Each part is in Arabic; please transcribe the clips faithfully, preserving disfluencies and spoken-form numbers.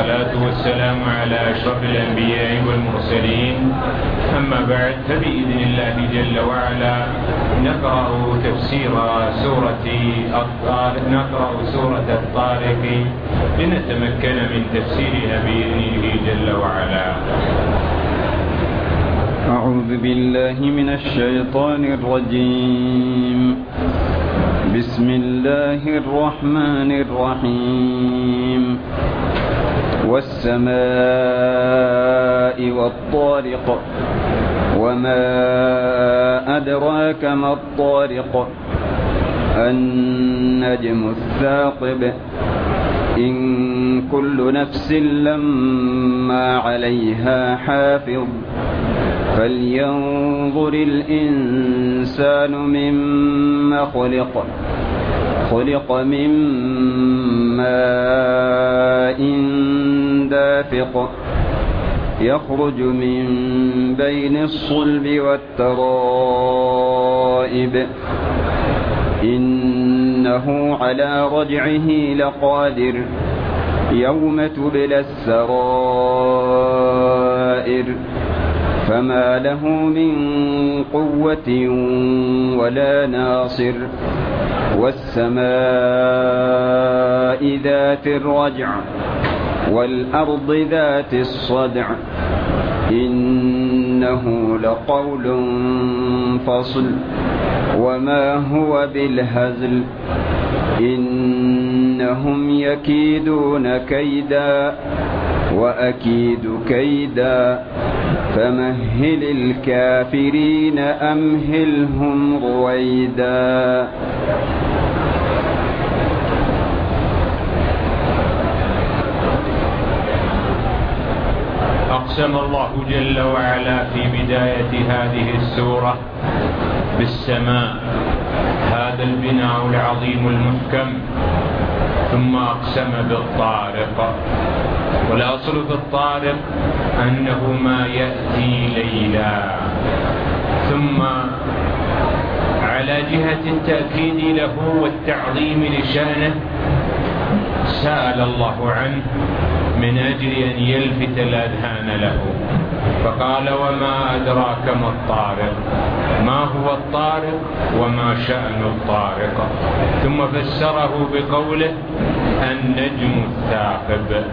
والصلاة والسلام على أشرف الأنبياء والمرسلين. أما بعد، فبإذن الله جل وعلا نقرأ تفسير سورة الطارق نقرأ سورة الطارق لنتمكن من تفسيرها بإذنه جل وعلا. أعوذ بالله من الشيطان الرجيم. بسم الله الرحمن الرحيم. والسماء والطارق وما أدراك ما الطارق النجم الثاقب إن كل نفس لما عليها حافظ فلينظر الإنسان مما خلق خلق من ماء دافق يخرج من بين الصلب والترائب إنه على رجعه لقادر يوم تبلى السرائر فما له من قوة ولا ناصر والسماء ذات الرجع والأرض ذات الصدع إنه لقول فصل وما هو بالهزل إنهم يكيدون كيدا وأكيد كيدا فمهل الكافرين أمهلهم رويدا. أقسم الله جل وعلا في بداية هذه السورة بالسماء، هذا البناء العظيم المحكم، ثم أقسم بالطارق. والأصل في الطارق أنه ما يأتي ليلا، ثم على جهة التأكيد له والتعظيم لشأنه سأل الله عنه من أجل أن يلفت الأذهان له، فقال وما أدراك ما الطارق، ما هو الطارق وما شأن الطارق، ثم فسره بقوله النجم الثاقب.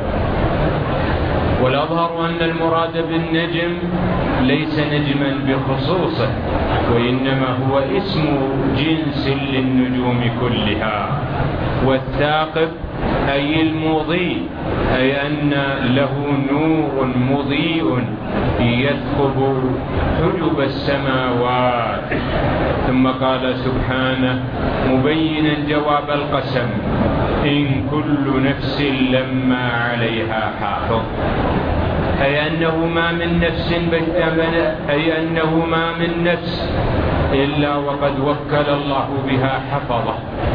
والأظهر أن المراد بالنجم ليس نجما بخصوصه، وإنما هو اسم جنس للنجوم كلها. والثاقب أي المضيء، أي أن له نور مضيء يثقب حجب السماوات. ثم قال سبحانه مبينا جواب القسم إن كل نفس لما عليها حافظ، أي أنه ما من نفس أي أنه ما من نفس إلا وقد وكل الله بها حفظه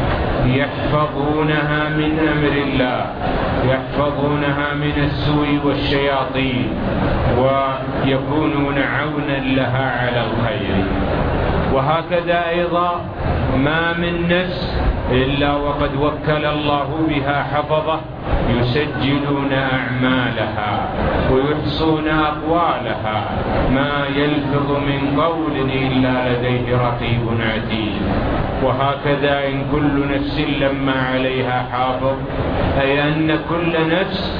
يحفظونها من أمر الله، يحفظونها من السوء والشياطين، ويكونون عونا لها على الخير. وهكذا أيضا ما من نفس إلا وقد وكل الله بها حفظه يسجلون أعمالها ويحصون أقوالها، ما يلفظ من قول إلا لديه رقيب عتيد. وهكذا إن كل نفس لما عليها حافظ، أي أن كل نفس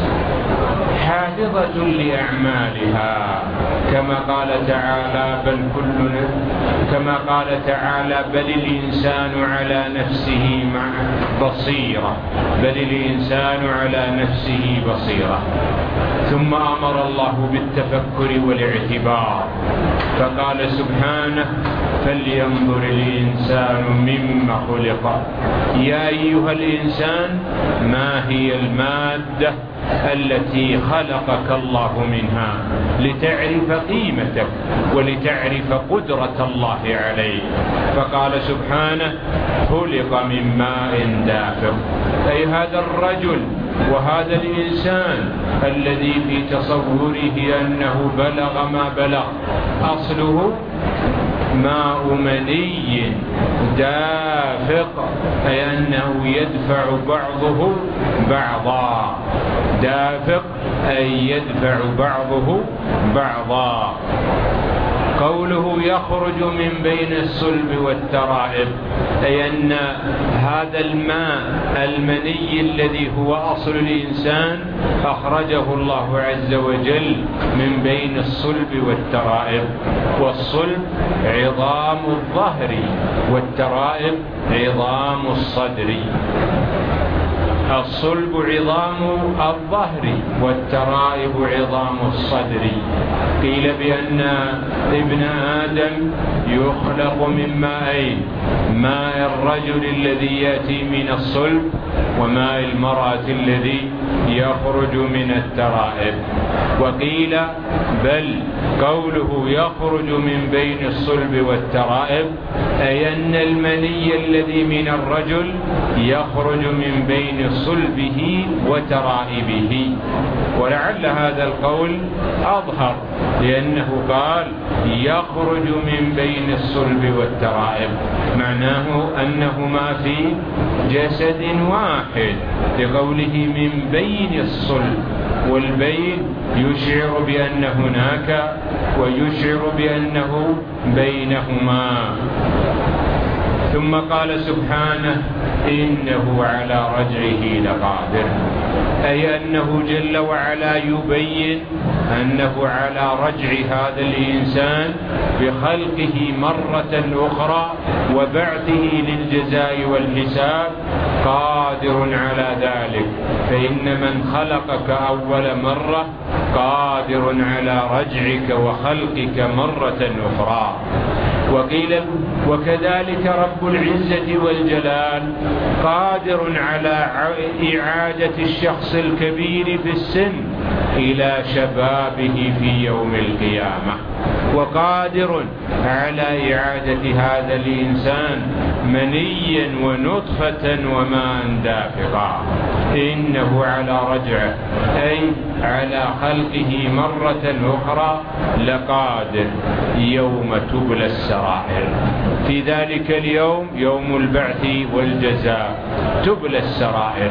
حافظة لأعمالها، كما قال تعالى بل كل كما قال تعالى بل الإنسان على نفسه بصيرة، بل الإنسان على نفسه بصيرة. ثم أمر الله بالتفكر والاعتبار، فقال سبحانه فلينظر الإنسان مما خلق. يا أيها الإنسان ما هي المادة التي خلقك الله منها لتعرف قيمتك ولتعرف قدرة الله عليك. فقال سبحانه خلق من ماء دافق، أي هذا الرجل وهذا الإنسان الذي في تصوره أنه بلغ ما بلغ أصله ماء مني دافق دافق أي أنه يدفع بعضه بعضا، دافق أي يدفع بعضه بعضا. قوله يخرج من بين الصلب والترائب أي أن هذا الماء المني الذي هو أصل الإنسان أخرجه الله عز وجل من بين الصلب والترائب، والصلب عظام الظهر والترائب عظام الصدر. الصلب عظام الظهر والترائب عظام الصدر. قيل بأن ابن آدم يخلق من ماءين، ماء الرجل الذي يأتي من الصلب وماء المرأة الذي يخرج من الترائب. وقيل بل قوله يخرج من بين الصلب والترائب أي أن المني الذي من الرجل يخرج من بين صلبه وترائبه. ولعل هذا القول أظهر لأنه قال يخرج من بين الصلب والترائب، معناه أنهما في جسد واحد لقوله من بين الصلب، والبين يشعر بأن هناك ويشعر بأنه بينهما. ثم قال سبحانه إنه على رجعه لقادر، أي أنه جل وعلا يبين أنه على رجع هذا الإنسان بخلقه مرة أخرى وبعثه للجزاء والحساب قادر على ذلك، فإن من خلقك أول مرة قادر على رجعك وخلقك مرة أخرى. وقيل وكذلك رب العزة والجلال قادر على إعادة الشخص الكبير في السن إلى شبابه في يوم القيامة، وقادر على إعادة هذا الإنسان منيا ونطفة وماء دافقا. إنه على رجعه أي على خلقه مرة أخرى لقادر يوم تبلى السرائر. في ذلك اليوم يوم البعث والجزاء تبلى السرائر.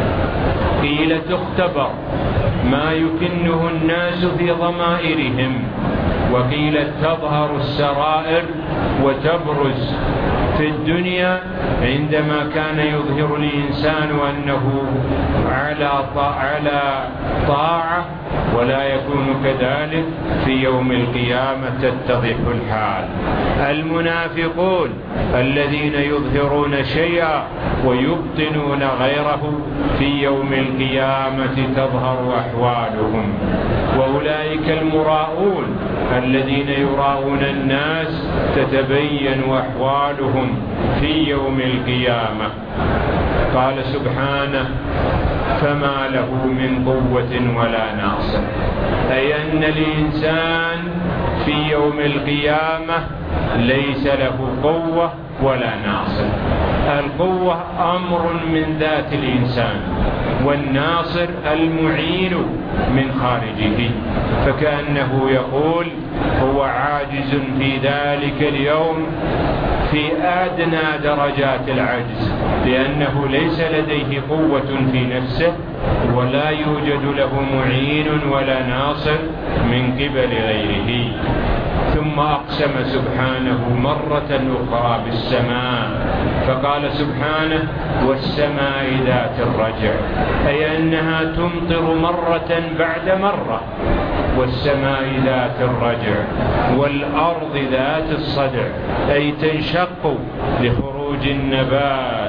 قيل تختبر ما يكنه الناس في ضمائرهم، وقيل تظهر السرائر وتبرز. في الدنيا عندما كان يظهر الإنسان أنه على على طاعة ولا يكون كذلك، في يوم القيامة تتضح الحال. المنافقون الذين يظهرون شيئا ويبطنون غيره في يوم القيامة تظهر أحوالهم. وأولئك المراؤون الذين يراؤون الناس تتبين أحوالهم في يوم القيامة. قال سبحانه فما له من قوة ولا ناصر، أي أن الإنسان في يوم القيامة ليس له قوة ولا ناصر. القوة أمر من ذات الإنسان، والناصر المعين من خارجه، فكأنه يقول هو عاجز في ذلك اليوم في أدنى درجات العجز، لأنه ليس لديه قوة في نفسه ولا يوجد له معين ولا ناصر من قبل غيره. ثم أقسم سبحانه مرة أخرى بالسماء فقال سبحانه والسماء ذات الرجع، أي أنها تمطر مرة بعد مرة، والسماء ذات الرجع، والأرض ذات الصدع أي تنشق لخروج النبات.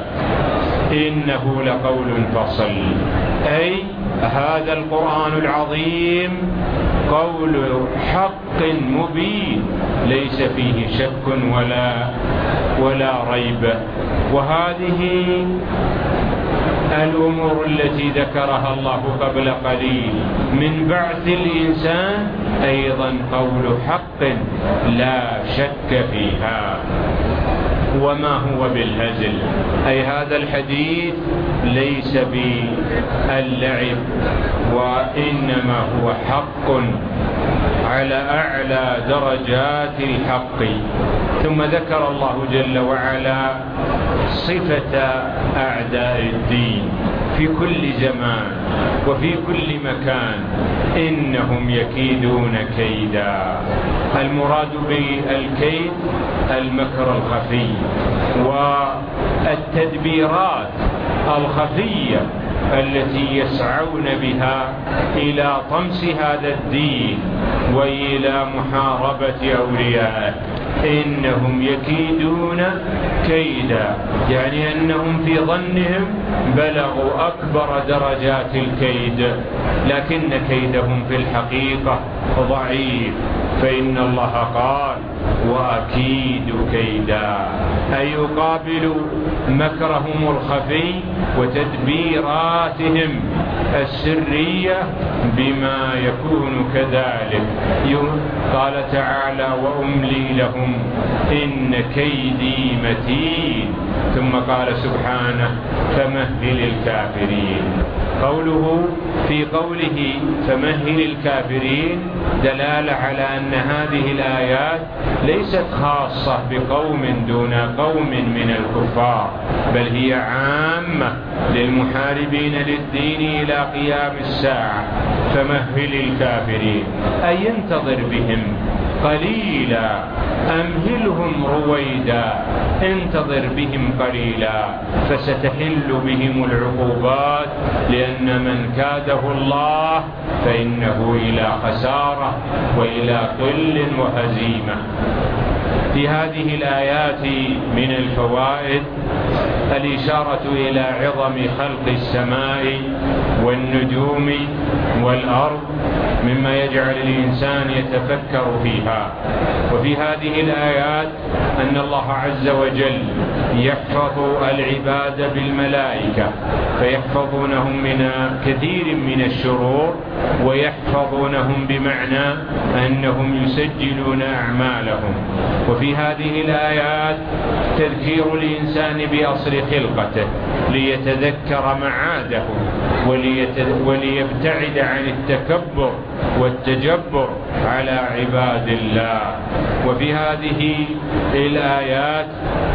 إنه لقول فصل، أي هذا القرآن العظيم قول حق مبين ليس فيه شك ولا ولا ريب. وهذه الأمور التي ذكرها الله قبل قليل من بعث الإنسان أيضا قول حق لا شك فيها، وما هو بالهزل، أي هذا الحديث ليس باللعب، وإنما هو حق على أعلى درجات الحق. ثم ذكر الله جل وعلا صفة أعداء الدين في كل زمان وفي كل مكان، إنهم يكيدون كيدا. المراد بالكيد المكر الخفي والتدبيرات الخفية التي يسعون بها إلى طمس هذا الدين وإلى محاربة أوليائه. إنهم يكيدون كيدا، يعني أنهم في ظنهم بلغوا أكبر درجات الكيد، لكن كيدهم في الحقيقة ضعيف. فإن الله قال وأكيد كيدا، أي يقابل مكرهم الخفي وتدبيراتهم السرية بما يكون كذلك. قال تعالى وأملي لهم إن كيدي متين. ثم قال سبحانه فمهل الكافرين. قوله في قوله فمهل الكافرين دلالة على أن هذه الآيات ليست خاصة بقوم دون قوم من الكفار، بل هي عامة للمحاربين للدين إلى قيام الساعة. فمهل الكافرين أي انتظر بهم قليلا، أمهلهم رويدا، انتظر بهم قليلا، فستحل بهم العقوبات، لأن من كاده الله فإنه إلى خسارة وإلى قل وهزيمة. في هذه الآيات من الفوائد الإشارة إلى عظم خلق السماء والنجوم والأرض مما يجعل الإنسان يتفكر فيها. وفي هذه الآيات أن الله عز وجل يحفظ العباد بالملائكة، فيحفظونهم من كثير من الشرور، ويحفظونهم بمعنى أنهم يسجلون أعمالهم. وفي هذه الآيات تذكير الإنسان بأصل خلقته ليتذكر معاده وليبتعد عن التكبر والتجبر على عباد الله. وفي هذه الآيات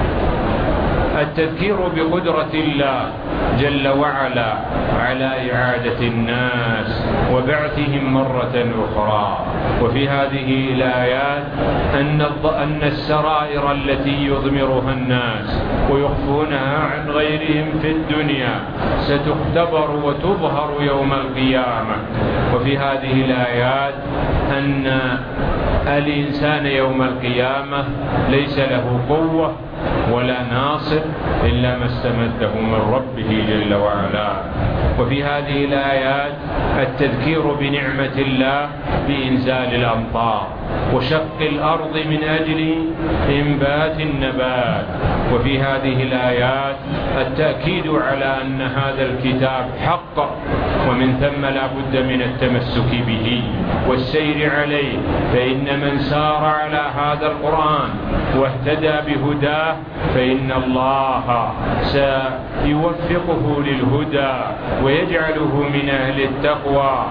التذكير بقدرة الله جل وعلا على إعادة الناس وبعثهم مرة أخرى. وفي هذه الآيات أن أن السرائر التي يضمرها الناس ويخفونها عن غيرهم في الدنيا ستختبر وتظهر يوم القيامة. وفي هذه الآيات أن الإنسان يوم القيامة ليس له قوة ولا ناصر إلا ما استمده من ربه جل وعلا. وفي هذه الآيات التذكير بنعمة الله بإنزال الأمطار وشق الأرض من أجل إنبات النبات. وفي هذه الآيات التأكيد على أن هذا الكتاب حق، ومن ثم لا بد من التمسك به والسير عليه، فإن من سار على هذا القرآن واهتدى بهداه فإن الله سيوفقه للهدى ويجعله من أهل التقوى،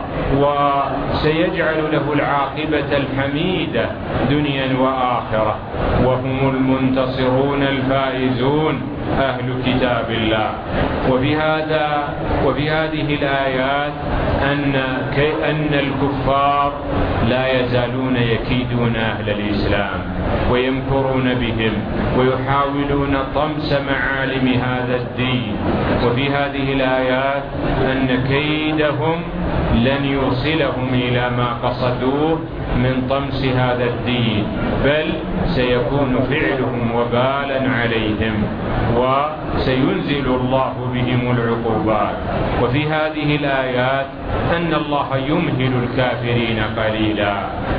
وسيجعل له العاقبة الحميدة دنيا وآخرة، وهم المنتصرون الفائزون أهل كتاب الله. وفي هذا وفي هذه الآيات أن أن الكفار لا يزالون يكيدون أهل الإسلام ويمكرون بهم ويحاولون طمس معالم هذا الدين. وفي هذه الآيات أن كيدهم لن يوصلهم إلى ما قصدوه من طمس هذا الدين، بل سيكون فعلهم وبالا عليهم وسينزل الله بهم العقوبات. وفي هذه الآيات أن الله يمهل الكافرين قليلا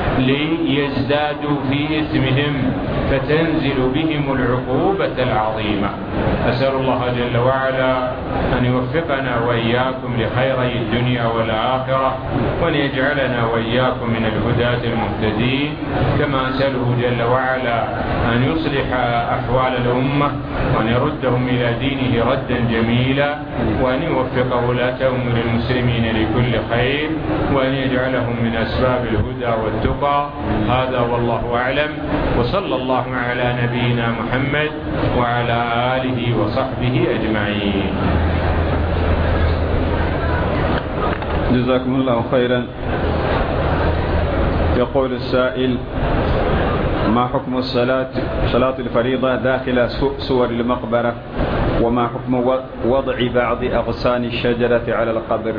ليزدادوا في إثمهم فتنزل بهم العقوبة العظيمة. أسأل الله جل وعلا أن يوفقنا وإياكم لخيري الدنيا والآخرة، وأن يجعلنا وإياكم من الهداة طريقة المهتدين. كما أسأله جل وعلا أن يصلح أحوال الأمة وأن يردهم إلى دينه ردا جميلا، وأن يوفق ولاة أمور المسلمين لكل خير، وأن يجعلهم من أسباب الهدى والتقى. هذا والله أعلم، وصلى الله على نبينا محمد وعلى آله وصحبه أجمعين. جزاكم الله خيرا. يقول السائل: ما حكم الصلاة صلاة الفريضة داخل سور المقبرة، وما حكم وضع بعض أغصان الشجرة على القبر؟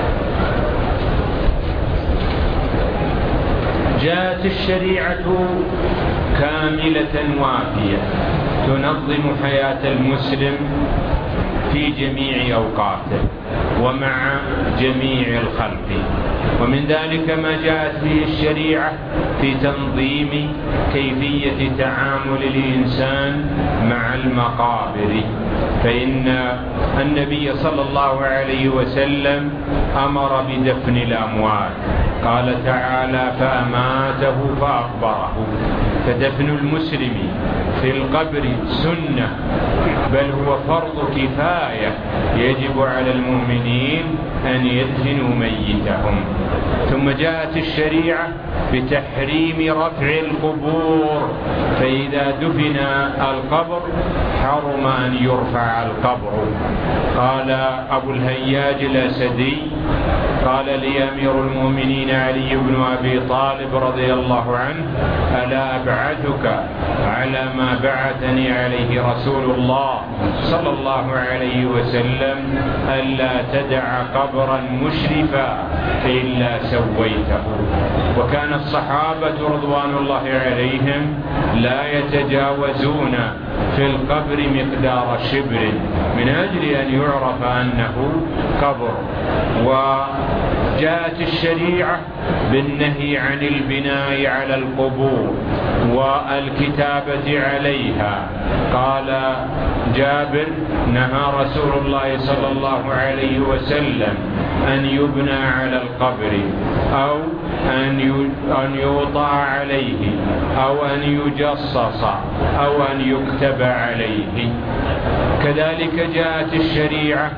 جاءت الشريعة كاملة وافية تنظم حياة المسلم في جميع أوقاته ومع جميع الخلق، ومن ذلك ما جاءت به الشريعة في تنظيم كيفية تعامل الإنسان مع المقابر. فإن النبي صلى الله عليه وسلم أمر بدفن الأموات، قال تعالى: فأماته فأقبره. فدفن المسلم في القبر سنة، بل هو فرض كفاية يجب على المؤمنين أن يدفنوا ميتهم. ثم جاءت الشريعة بتحريم رفع القبور، فإذا دفن القبر حرم أن يرفع القبر. قال أبو الهياج الأسدي: قال لي أمير المؤمنين علي بن أبي طالب رضي الله عنه: ألا أبعثك على ما بعثني عليه رسول الله صلى الله عليه وسلم ألا تدع قبرا مشرفا إلا سويته. وكان الصحابة رضوان الله عليهم لا يتجاوزون في القبر مقدار شبر من أجل أن يعرف أنه قبر. وجاءت الشريعة بالنهي عن البناء على القبور والكتابة عليها. قال جابر: نهى رسول الله صلى الله عليه وسلم أن يبنى على القبر، أو أن يوطأ عليه، أو أن يجصص، أو أن يكتب عليه. كذلك جاءت الشريعة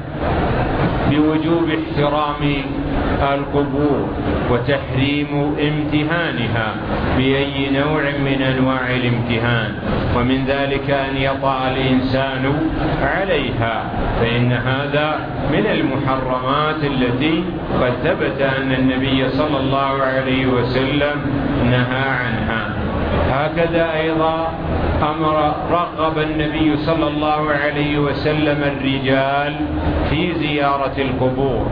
بوجوب احترام القبور وتحريم امتهانها بأي نوع من أنواع الامتهان، ومن ذلك أن يطأ الإنسان عليها، فإن هذا من المحرمات التي قد ثبت أن النبي صلى الله عليه وسلم نهى عنها. هكذا أيضا أمر رغب النبي صلى الله عليه وسلم الرجال في زيارة القبور،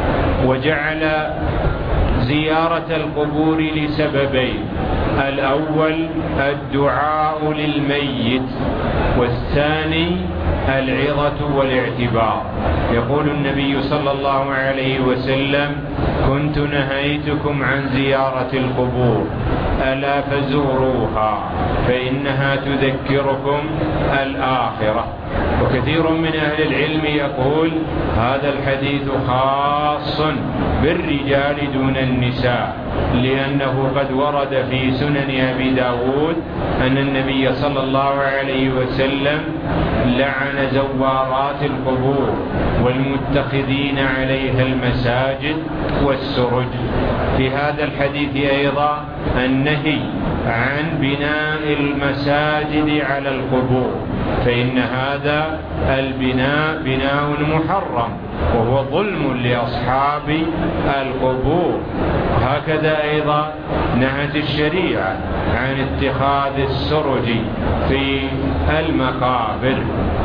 وجعل زيارة القبور لسببين: الأول الدعاء للميت، والثاني العظة والاعتبار. يقول النبي صلى الله عليه وسلم: كنت نهيتكم عن زيارة القبور ألا فزوروها فإنها تذكركم الآخرة. وكثير من أهل العلم يقول هذا الحديث خاص بالرجال دون النساء، لأنه قد ورد في سنن أبي داود أن النبي صلى الله عليه وسلم لعن زوارات القبور والمتخذين عليها المساجد والسرج. في هذا الحديث أيضا النهي عن بناء المساجد على القبور، فإن هذا البناء بناء محرم وهو ظلم لأصحاب القبور. هكذا أيضا نهت الشريعة عن اتخاذ السرج في المقابر.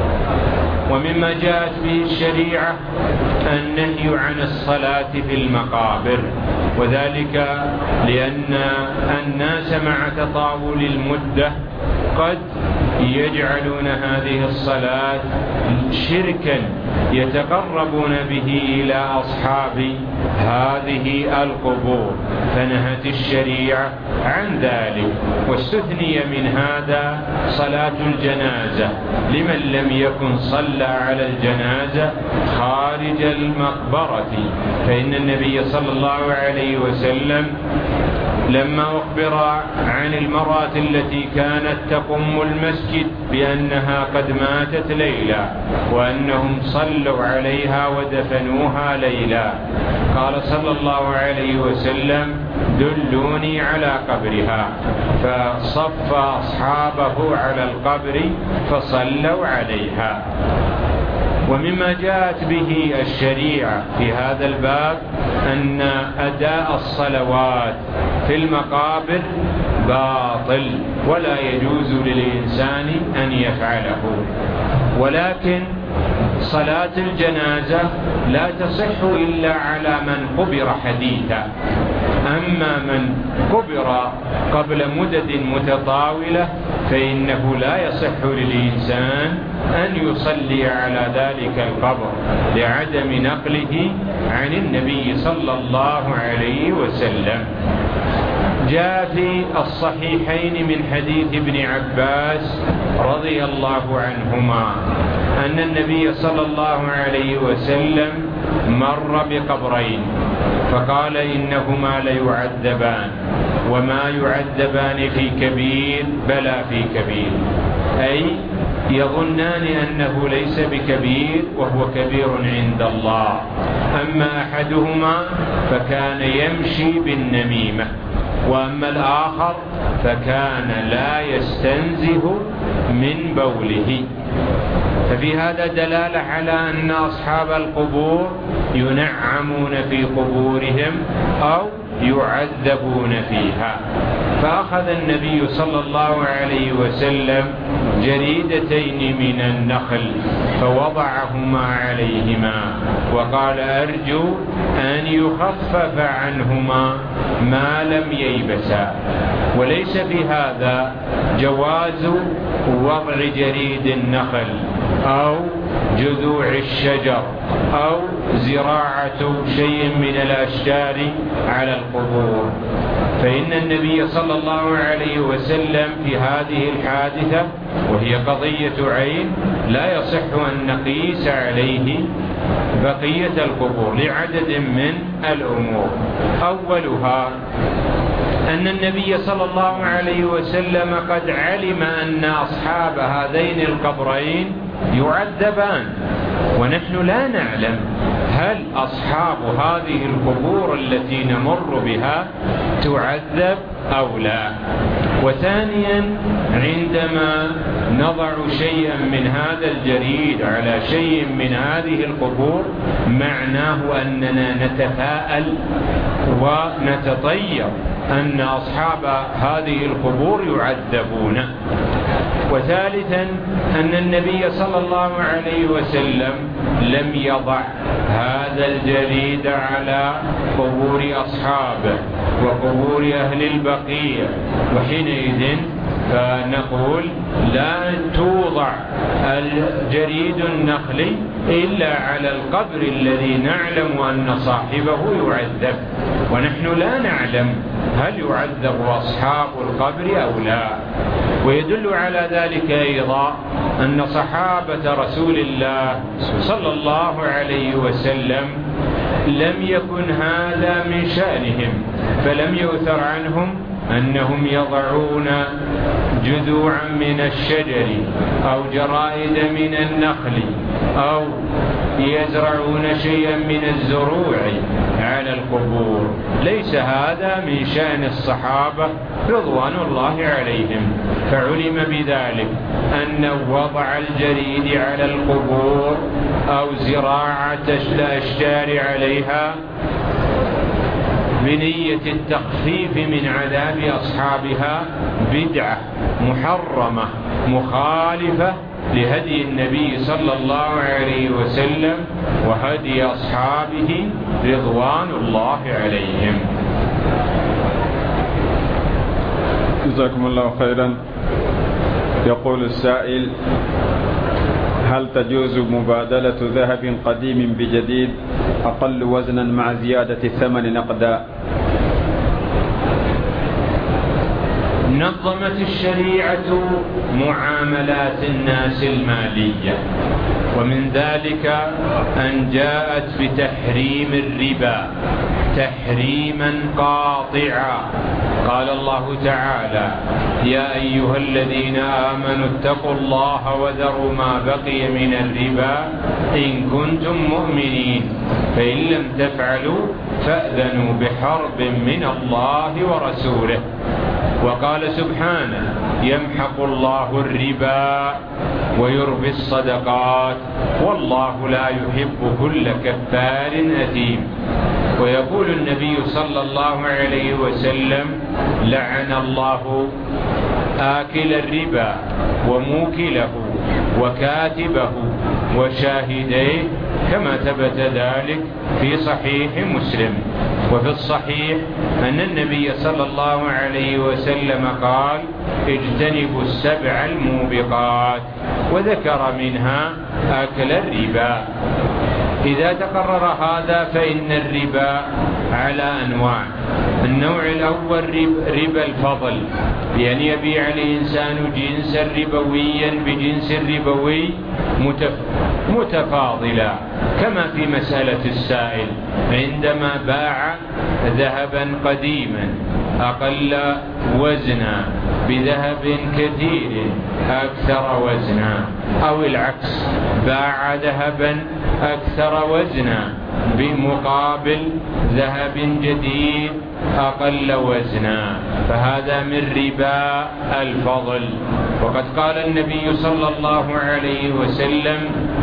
ومما جاءت به الشريعة النهي عن الصلاة في المقابر، وذلك لأن الناس مع تطاول المدة قد يجعلون هذه الصلاة شركا يتقربون به إلى أصحاب هذه القبور، فنهت الشريعة عن ذلك. واستثني من هذا صلاة الجنازة لمن لم يكن صلى على الجنازة خارج المقبرة، فإن النبي صلى الله عليه وسلم لما أخبر عن المرأة التي كانت تقم المسجد بأنها قد ماتت ليلى وأنهم صلوا عليها ودفنوها ليلى، قال صلى الله عليه وسلم: دلوني على قبرها، فصف أصحابه على القبر فصلوا عليها. ومما جاءت به الشريعة في هذا الباب أن أداء الصلوات في المقابر باطل ولا يجوز للإنسان أن يفعله، ولكن صلاة الجنازة لا تصح إلا على من قبر حديثا. أما من قبر قبل مدد متطاولة فإنه لا يصح للإنسان أن يصلي على ذلك القبر لعدم نقله عن النبي صلى الله عليه وسلم. جاء في الصحيحين من حديث ابن عباس رضي الله عنهما أن النبي صلى الله عليه وسلم مر بقبرين فقال: إنهما ليعذبان وما يعذبان في كبير بلى في كبير، أي يظنان أنه ليس بكبير وهو كبير عند الله. أما أحدهما فكان يمشي بالنميمة، وأما الآخر فكان لا يستنزه من بوله. ففي هذا دلالة على أن أصحاب القبور ينعمون في قبورهم أو يعذبون فيها. فأخذ النبي صلى الله عليه وسلم جريدتين من النخل فوضعهما عليهما وقال: أرجو أن يخفف عنهما ما لم ييبسا. وليس في هذا جواز وضع جريد النخل أو جذوع الشجر أو زراعة شيء من الأشجار على القبور، فإن النبي صلى الله عليه وسلم في هذه الحادثة وهي قضية عين لا يصح أن نقيس عليه بقية القبور لعدد من الأمور. أولها أن النبي صلى الله عليه وسلم قد علم أن أصحاب هذين القبرين يعذبان، ونحن لا نعلم هل أصحاب هذه القبور التي نمر بها تعذب أو لا. وثانيا عندما نضع شيئا من هذا الجريد على شيء من هذه القبور معناه أننا نتفاءل ونتطير أن أصحاب هذه القبور يعذبون. وثالثا أن النبي صلى الله عليه وسلم لم يضع هذا الجريد على قبور أصحابه وقبور أهل البقية، وحينئذ فنقول لا توضع الجريد النخلي إلا على القبر الذي نعلم أن صاحبه يعذب، ونحن لا نعلم هل يعذب أصحاب القبر أو لا. ويدل على ذلك أيضا أن صحابة رسول الله صلى الله عليه وسلم لم يكن هذا من شأنهم، فلم يؤثر عنهم أنهم يضعون جذوعا من الشجر أو جرائد من النخل أو يزرعون شيئا من الزروع على القبور. ليس هذا من شأن الصحابة رضوان الله عليهم، فعلم بذلك أن وضع الجريد على القبور أو زراعة الأشجار عليها بنية التخفيف من عذاب أصحابها بدعة محرمة مخالفة لهدي النبي صلى الله عليه وسلم وهدي أصحابه رضوان الله عليهم. جزاكم الله خيرا. يقول السائل: هل تجوز مبادلة ذهب قديم بجديد أقل وزنا مع زيادة الثمن نقدا؟ نظمت الشريعة معاملات الناس المالية، ومن ذلك أن جاءت بتحريم الربا تحريما قاطعا. قال الله تعالى: يا أيها الذين آمنوا اتقوا الله وذروا ما بقي من الربا إن كنتم مؤمنين فإن لم تفعلوا فأذنوا بحرب من الله ورسوله. وقال سبحانه: يمحق الله الربا ويربي الصدقات والله لا يحب كل كفار أثيم. ويقول النبي صلى الله عليه وسلم: لعن الله آكل الربا وموكله وكاتبه وشاهديه، كما ثبت ذلك في صحيح مسلم. وفي الصحيح أن النبي صلى الله عليه وسلم قال: اجتنبوا السبع الموبقات، وذكر منها أكل الربا. إذا تقرر هذا فإن الربا على أنواع. النوع الأول ربا الفضل، بأن يبيع الإنسان جنسا ربويا بجنس ربوي متفاضلا، كما في مسألة السائل عندما باع ذهبا قديما أقل وزنا بذهب كثير أكثر وزنا، أو العكس، باع ذهبا أكثر وزنا بمقابل ذهب جديد أقل وزنا، فهذا من ربا الفضل. وقد قال النبي صلى الله عليه وسلم: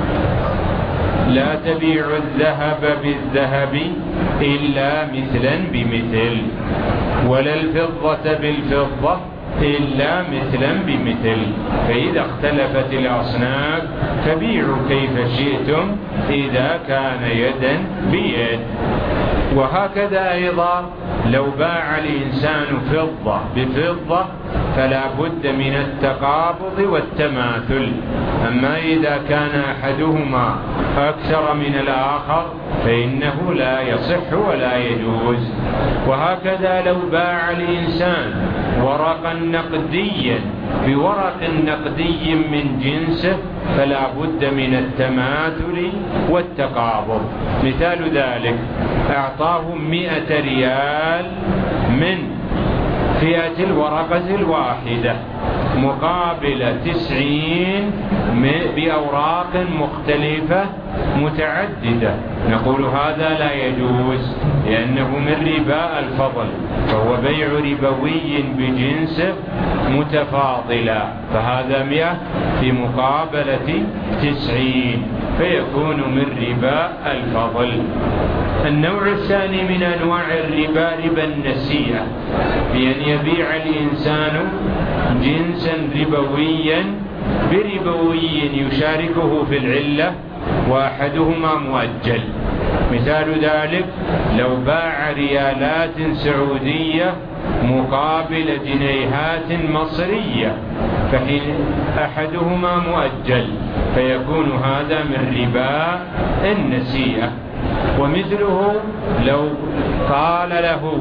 لا تبيعوا الذهب بالذهب إلا مثلا بمثل، ولا الفضة بالفضة إلا مثلا بمثل، فإذا اختلفت الأصناف فبيعوا كيف شئتم إذا كان يدا بيد. وهكذا أيضا لو باع الإنسان فضة بفضة فلا بد من التقابض والتماثل. أما إذا كان أحدهما أكثر من الآخر فإنه لا يصح ولا يجوز. وهكذا لو باع الإنسان ورقا نقديا بورق نقدي من جنسه فلا بد من التماثل والتقابض. مثال ذلك: أعطاهم مئة ريال من فئة الورقة الواحدة مقابل تسعين بأوراق مختلفة متعددة، نقول هذا لا يجوز لأنه من ربا الفضل، فهو بيع ربوي بجنسه متفاضلا، فهذا مئة في مقابلة تسعين فيكون من ربا الفضل. النوع الثاني من أنواع الربا ربا النسيئة، بأن يبيع الإنسان جنسا ربويا بربوي يشاركه في العلة وأحدهما مؤجل. مثال ذلك: لو باع ريالات سعودية مقابل جنيهات مصرية فحين أحدهما مؤجل فيكون هذا من ربا النسيئة. ومثله لو قال له: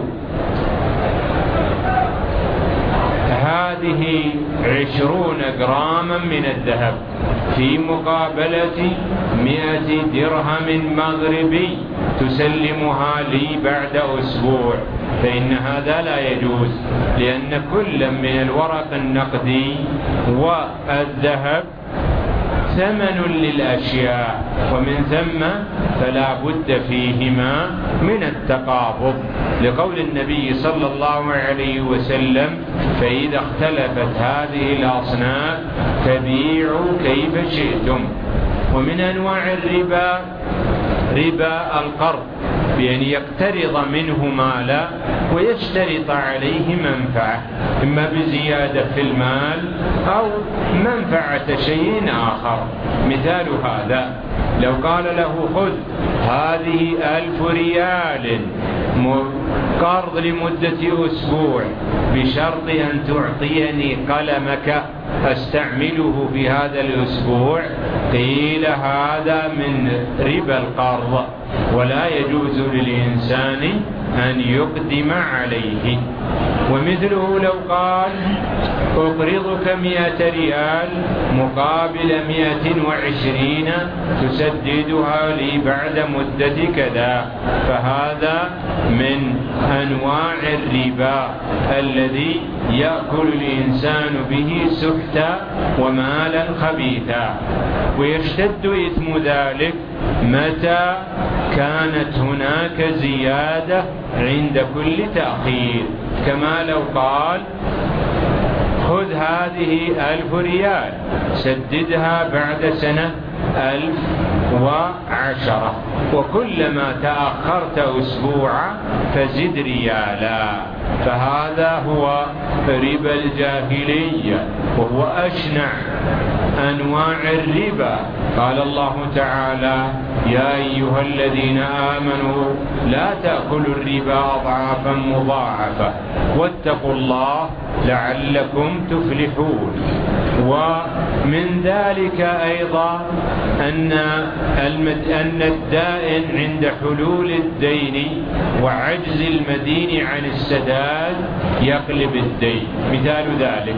هذه عشرون جراما من الذهب في مقابلة مئة درهم مغربي تسلمها لي بعد أسبوع، فإن هذا لا يجوز، لأن كل من الورق النقدي والذهب ثمن للأشياء، ومن ثم فلا بد فيهما من التقابض، لقول النبي صلى الله عليه وسلم: فإذا اختلفت هذه الأصناف فبيعوا كيف شئتم. ومن أنواع الربا ربا القرض، بأن يقترض منه مالا ويشترط عليه منفعة، إما بزيادة في المال أو منفعة شيء آخر. مثال هذا: لو قال له: خذ هذه ألف ريال قرض لمدة أسبوع بشرط أن تعطيني قلمك أستعمله في هذا الأسبوع، قيل هذا من ربا القرض ولا يجوز للإنسان أن يقدم عليه. ومثله لو قال أقرضك مئة ريال مقابل مئة وعشرين تسددها لي بعد مدة كذا، فهذا من أنواع الربا الذي يأكل الإنسان به سحتا ومالا خبيثا. ويشتد إثم ذلك متى كانت هناك زيادة عند كل تأخير، كما لو قال خذ هذه ألف ريال سددها بعد سنة ألف وعشرة، وكلما تأخرت أسبوعا فزد ريالا، فهذا هو ربا الجاهلية وهو أشنع أنواع الربا. قال الله تعالى يا أيها الذين آمنوا لا تأكلوا الربا أضعافا مضاعفة واتقوا الله لعلكم تفلحون. ومن ذلك أيضا أن أن الدائن عند حلول الدين وعجز المدين عن السداد يقلب الدين. مثال ذلك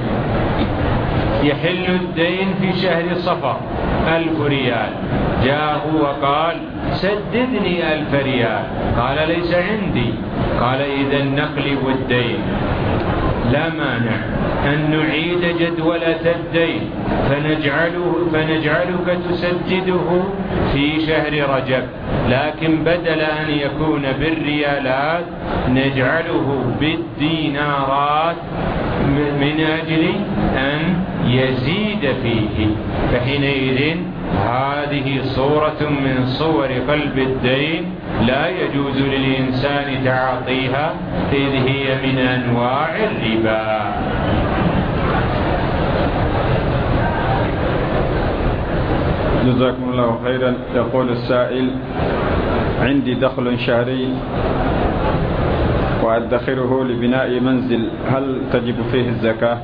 يحل الدين في شهر صفر ألف ريال، جاءه وقال سددني ألف ريال، قال ليس عندي، قال إذا نقلب الدين. لا مانع أن نعيد جدولة الدين فنجعله فنجعلك تسدده في شهر رجب، لكن بدل أن يكون بالريالات نجعله بالدينارات من أجل أن يزيد فيه، فحينئذ هذه صورة من صور قلب الدين لا يجوز للإنسان تعاطيها، إذ هي من أنواع الربا. جزاكم الله خيرا. يقول السائل عندي دخل شهري وأدخره لبناء منزل، هل تجب فيه الزكاة؟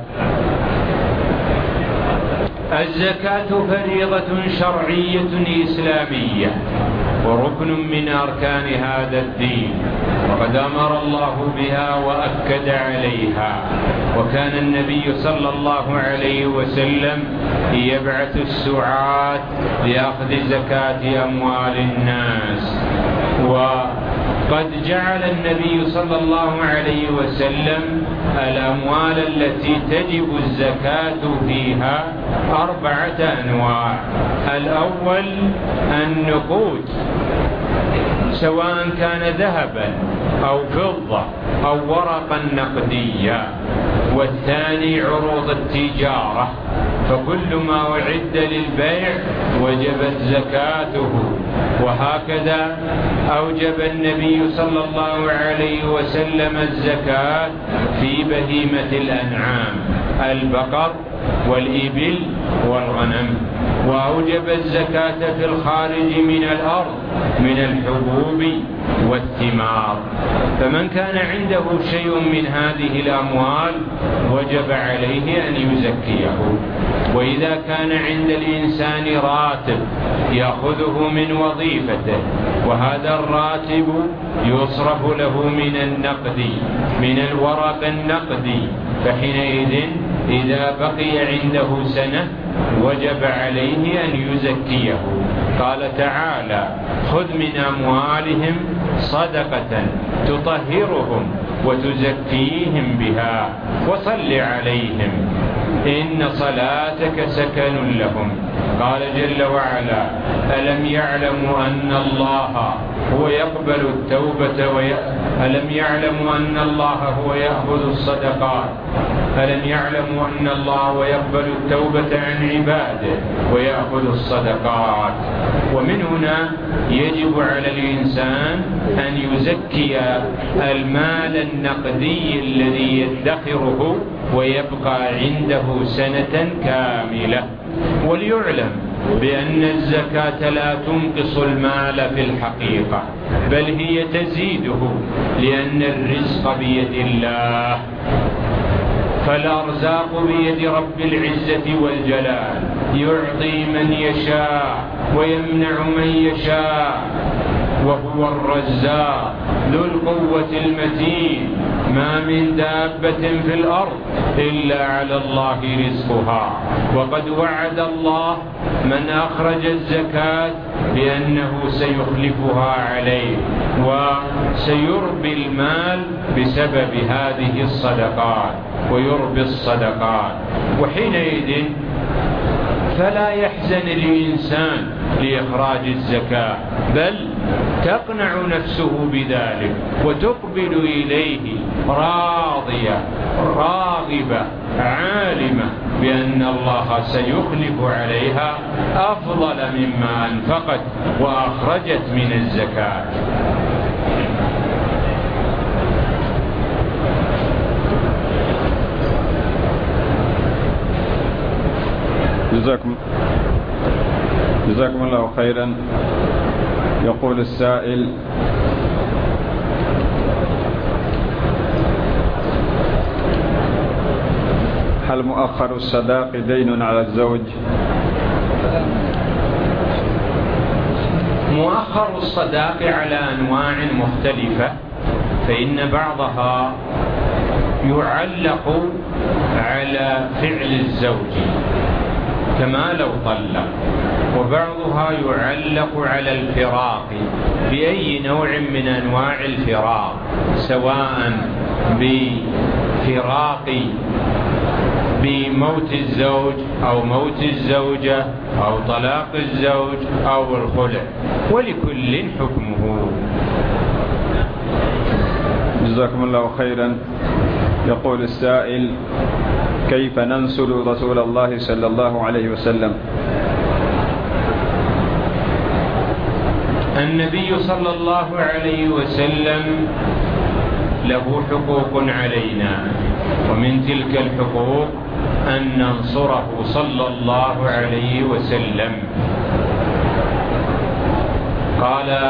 الزكاة فريضة شرعية إسلامية وركن من أركان هذا الدين، وقد أمر الله بها وأكد عليها. وكان النبي صلى الله عليه وسلم يبعث السعاة لأخذ زكاة أموال الناس، وقد جعل النبي صلى الله عليه وسلم الأموال التي تجب الزكاة فيها أربعة أنواع. الأول النقود، سواء كان ذهبا أو فضة أو ورقا نقديا. والثاني عروض التجارة، فكل ما أعد للبيع وجبت زكاته. وهكذا أوجب النبي صلى الله عليه وسلم الزكاة في بهيمة الأنعام، البقر والإبل والغنم. وأوجب الزكاة في الخارج من الأرض من الحبوب والثمار. فمن كان عنده شيء من هذه الأموال وجب عليه أن يزكيه. وإذا كان عند الإنسان راتب يأخذه من وظيفته، وهذا الراتب يصرف له من النقد من الورق النقدي، فحينئذ إذا بقي عنده سنة وجب عليه أن يزكيه. قال تعالى خذ من أموالهم صدقة تطهرهم وتزكيهم بها وصل عليهم إن صلاتك سكن لهم. قال جل وعلا ألم يعلموا أن الله هو يقبل التوبة وي... ألم يعلموا أن الله هو يأخذ الصدقات ألم يعلموا أن الله هو يقبل التوبة عن عباده ويأخذ الصدقات. ومن هنا يجب على الإنسان أن يزكي المال النقدي الذي يدخره ويبقى عنده سنة كاملة. وليعلم بأن الزكاة لا تنقص المال في الحقيقة، بل هي تزيده، لأن الرزق بيد الله، فالأرزاق بيد رب العزة والجلال، يعطي من يشاء ويمنع من يشاء، وهو الرزاق ذو القوة المتين. ما من دابة في الأرض إلا على الله رزقها، وقد وعد الله من أخرج الزكاة بأنه سيخلفها عليه وسيربي المال بسبب هذه الصدقات ويربي الصدقات. وحينئذ فلا يحزن الإنسان لإخراج الزكاة، بل تقنع نفسه بذلك وتقبل إليه راضية راغبة عالمة بأن الله سيخلف عليها أفضل مما أنفقت وأخرجت من الزكاة. جزاكم جزاكم الله خيرا. يقول السائل: هل مؤخر الصداق دين على الزوج؟ مؤخر الصداق على أنواع مختلفة، فإن بعضها يعلق على فعل الزوج كما لو طلق، وبعضها يعلق على الفراق بأي نوع من أنواع الفراق، سواء بفراق بموت الزوج أو موت الزوجة أو طلاق الزوج أو الخلع، ولكل حكمه. جزاكم الله خيرا. يقول السائل: كيف ننصر رسول الله صلى الله عليه وسلم؟ النبي صلى الله عليه وسلم له حقوق علينا، ومن تلك الحقوق أن ننصره صلى الله عليه وسلم. قال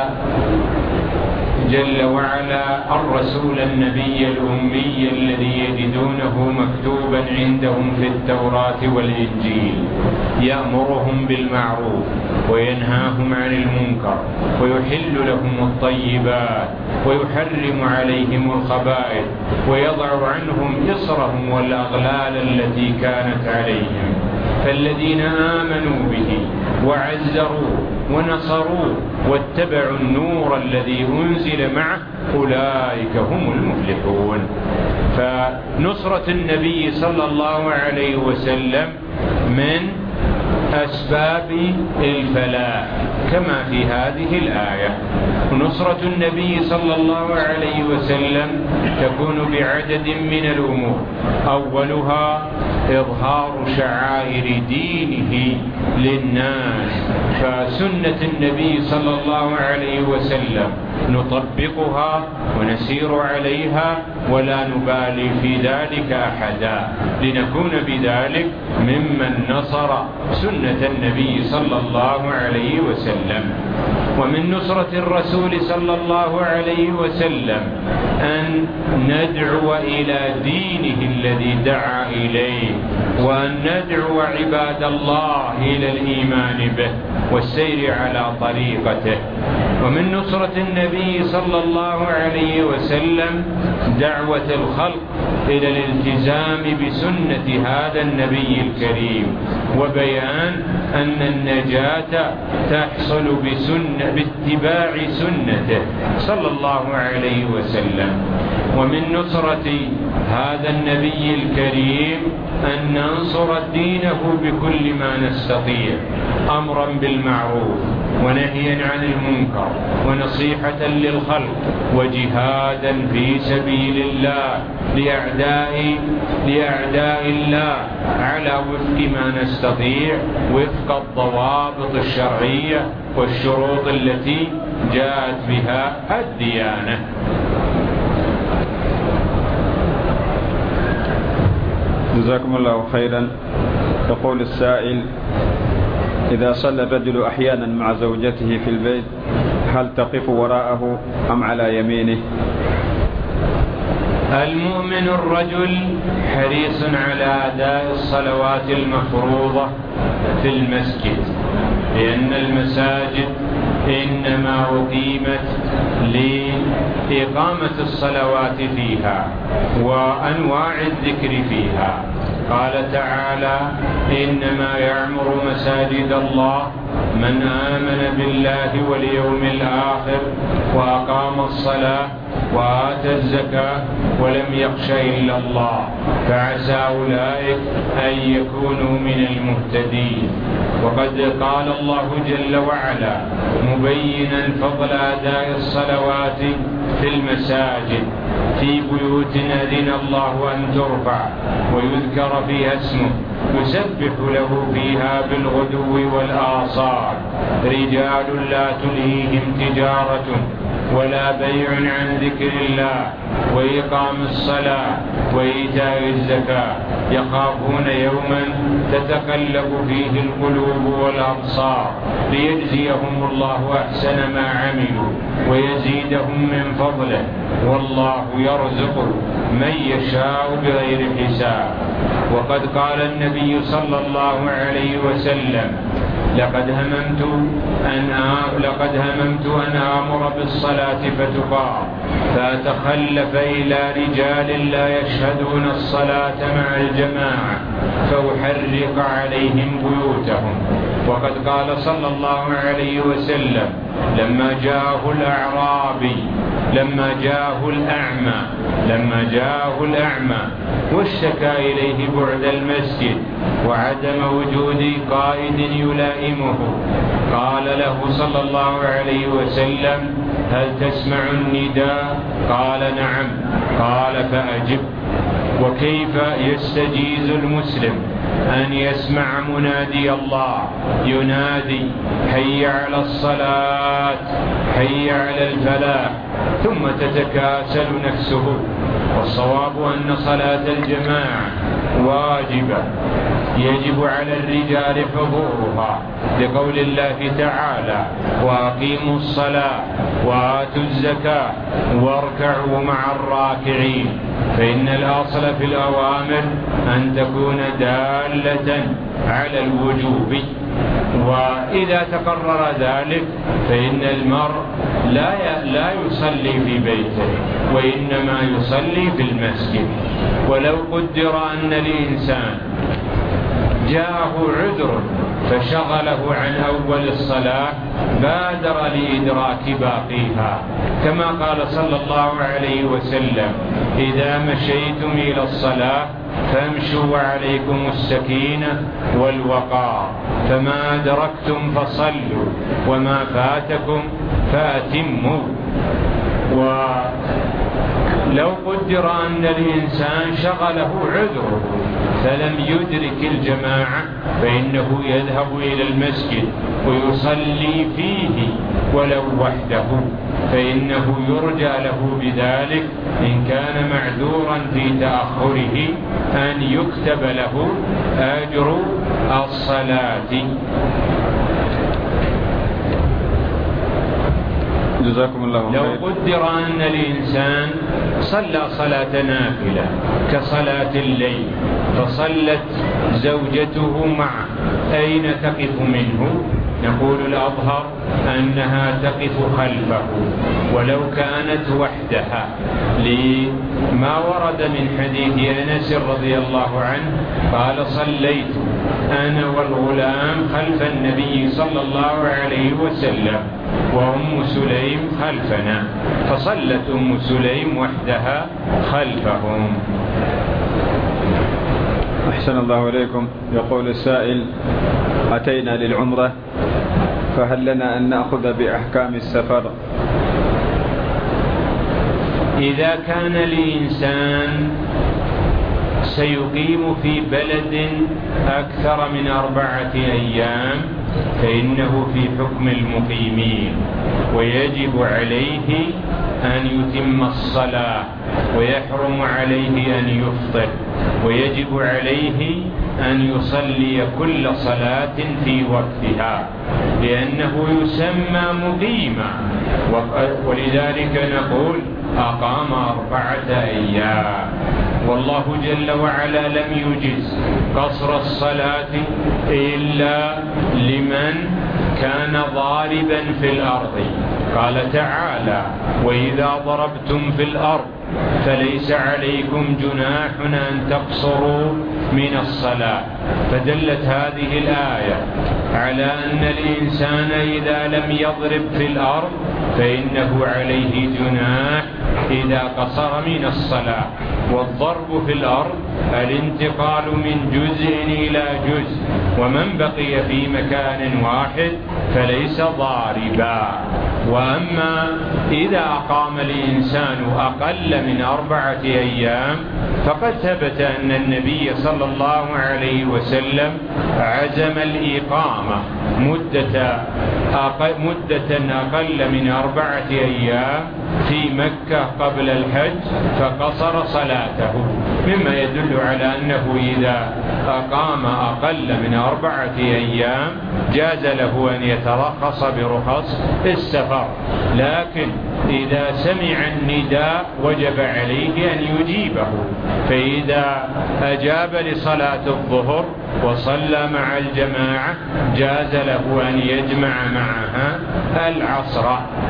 جل وعلا: الرسول النبي الأمي الذي يجدونه مكتوبا عندهم في التوراة والإنجيل، يأمرهم بالمعروف وينهاهم عن المنكر ويحل لهم الطيبات ويحرم عليهم الخبائث ويضع عنهم إصرهم والأغلال التي كانت عليهم. فالذين آمنوا به وعزروه ونصروه واتبعوا النور الذي أنزل معه أولئك هم المفلحون. فنصرة النبي صلى الله عليه وسلم من أسباب الفلاح كما في هذه الآية. نصرة النبي صلى الله عليه وسلم تكون بعدد من الأمور، أولها إظهار شعائر دينه للناس، فسنة النبي صلى الله عليه وسلم نطبقها ونسير عليها ولا نبالي في ذلك أحدا، لنكون بذلك ممن نصر سنة النبي صلى الله عليه وسلم. ومن نصرة الرسول صلى الله عليه وسلم أن ندعو إلى دينه الذي دعا إليه، وأن ندعو عباد الله إلى الإيمان به والسير على طريقته. ومن نصرة النبي صلى الله عليه وسلم دعوة الخلق إلى الالتزام بسنة هذا النبي الكريم، وبيان أن النجاة تحصل بسنة باتباع سنته صلى الله عليه وسلم. ومن نصرة هذا النبي الكريم أن ننصر دينه بكل ما نستطيع، أمرا بالمعروف ونهيا عن المنكر ونصيحة للخلق وجهادا في سبيل الله لأعداء لأعداء الله على وفق ما نستطيع، وفق الضوابط الشرعية والشروط التي جاءت بها الديانة. جزاكم الله خيرا. يقول السائل: إذا صلى الرجل أحيانا مع زوجته في البيت هل تقف وراءه أم على يمينه؟ المؤمن الرجل حريص على أداء الصلوات المفروضة في المسجد، لأن المساجد إنما أقيمت لإقامة الصلوات فيها وأنواع الذكر فيها. قال تعالى: إنما يعمر مساجد الله من آمن بالله واليوم الآخر وأقام الصلاة وآتى الزكاة ولم يخش إلا الله فعسى أولئك أن يكونوا من المهتدين. وقد قال الله جل وعلا مبينا فضل أداء الصلوات في المساجد: في بيوت أذن الله أن ترفع ويذكر فيها اسمه يسبح له فيها بالغدو والآصال رجال لا تلهيهم تجارة ولا بيع عن ذكر الله وإقام الصلاة وإيتاء الزكاة يخافون يوما تتقلب فيه القلوب والأبصار ليجزيهم الله أحسن ما عملوا ويزيدهم من فضله والله يرزق من يشاء بغير حساب. وقد قال النبي صلى الله عليه وسلم: لقد هممت أن لقد هممت أن آمر بالصلاة فتقام فأتخلف إلى رجال لا يشهدون الصلاة مع الجماعة فأحرق عليهم بيوتهم. وقد قال صلى الله عليه وسلم: لما جاءه الأعرابي لما جاءه الأعمى لما جاءه الأعمى واشتكى إليه بعد المسجد وعدم وجود قائد يلائمه، قال له صلى الله عليه وسلم: هل تسمع النداء؟ قال: نعم. قال: فأجب. وكيف يستجيز المسلم أن يسمع منادي الله ينادي: حي على الصلاة حي على الفلاح، ثم تتكاسل نفسه؟ والصواب أن صلاة الجماعة واجبة يجب على الرجال حضورها لقول الله تعالى: وأقيموا الصلاة وآتوا الزكاة واركعوا مع الراكعين. فإن الأصل في الأوامر أن تكون دالة على الوجوب، وإذا تقرر ذلك فإن المرء لا لا يصلي في بيته وإنما يصلي في المسجد. ولو قدر أن الإنسان جاءه عذر فشغله عن أول الصلاة بادر لإدراك باقيها، كما قال صلى الله عليه وسلم: إذا مشيتم إلى الصلاة فامشوا وعليكم السكينة والوقار، فما أدركتم فصلوا وما فاتكم فأتموا. ولو قدر أن الإنسان شغله عذره فلم يدرك الجماعة فإنه يذهب إلى المسجد ويصلي فيه ولو وحده، فإنه يرجى له بذلك إن كان معذورا في تأخره أن يكتب له أجر الصلاة. جزاكم الله خير. لو قدر أن الإنسان صلى صلاة نافلة كصلاة الليل فصلت زوجته معه، أين تقف منه؟ نقول الأظهر أنها تقف خلفه ولو كانت وحدها، لما ورد من حديث أنس رضي الله عنه قال: صليت أنا والغلام خلف النبي صلى الله عليه وسلم وأم سليم خلفنا، فصلت أم سليم وحدها خلفهم. أحسن الله إليكم. يقول السائل: أتينا للعمرة فهل لنا أن نأخذ بأحكام السفر؟ إذا كان الإنسان سيقيم في بلد أكثر من أربعة أيام فإنه في حكم المقيمين، ويجب عليه أن يتم الصلاة ويحرم عليه أن يفطر، ويجب عليه أن يصلي كل صلاة في وقتها، لأنه يسمى مقيما، ولذلك نقول أقام أربعة أيام. والله جل وعلا لم يجز قصر الصلاة إلا لمن كان ضاربا في الأرض. قال تعالى: وإذا ضربتم في الأرض فليس عليكم جناح أن تقصروا من الصلاة. فدلت هذه الآية على أن الإنسان إذا لم يضرب في الأرض فإنه عليه جناح إذا قصر من الصلاة. والضرب في الأرض الانتقال من جزء إلى جزء، ومن بقي في مكان واحد فليس ضاربا. وأما إذا أقام الإنسان أقل من أربعة أيام فقد ثبت أن النبي صلى الله عليه وسلم عزم الإقامة مدة مدة أقل من أربعة أيام في مكة قبل الحج فقصر صلاته، مما يدل على أنه إذا أقام أقل من أربعة أيام جاز له أن يترخص برخص السفر. لكن إذا سمع النداء وجب عليه أن يجيبه، فإذا أجاب لصلاة الظهر وصلى مع الجماعة جاز له أن يجمع معها العصر.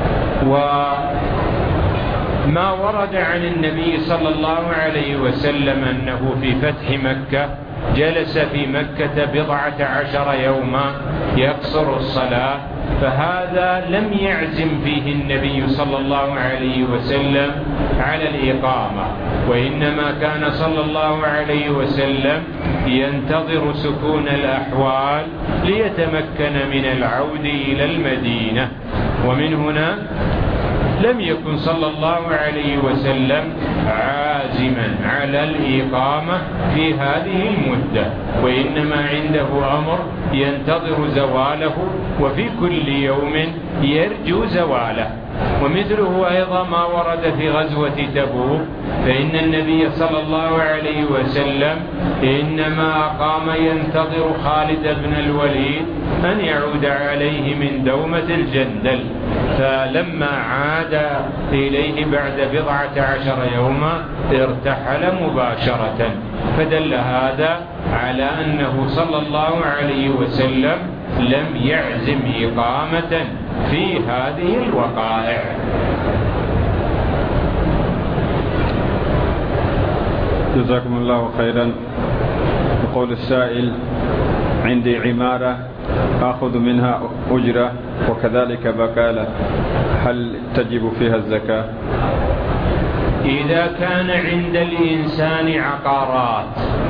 وما ورد عن النبي صلى الله عليه وسلم أنه في فتح مكة جلس في مكة بضعة عشر يوما يقصر الصلاة، فهذا لم يعزم فيه النبي صلى الله عليه وسلم على الإقامة، وإنما كان صلى الله عليه وسلم ينتظر سكون الأحوال ليتمكن من العود إلى المدينة. ومن هنا لم يكن صلى الله عليه وسلم عازما على الإقامة في هذه المدة، وإنما عنده أمر ينتظر زواله، وفي كل يوم يرجو زواله. ومثله أيضا ما ورد في غزوة تبوك، فإن النبي صلى الله عليه وسلم إنما قام ينتظر خالد بن الوليد أن يعود عليه من دومة الجندل، فلما عاد إليه بعد بضعة عشر يوما ارتحل مباشرة. فدل هذا على أنه صلى الله عليه وسلم لم يعزم إقامة في هذه الوقائع. جزاكم الله خيرا. يقول السائل: عندي عمارة أخذ منها أجرة وكذلك بقالة، هل تجب فيها الزكاة؟ إذا كان عند الإنسان عقارات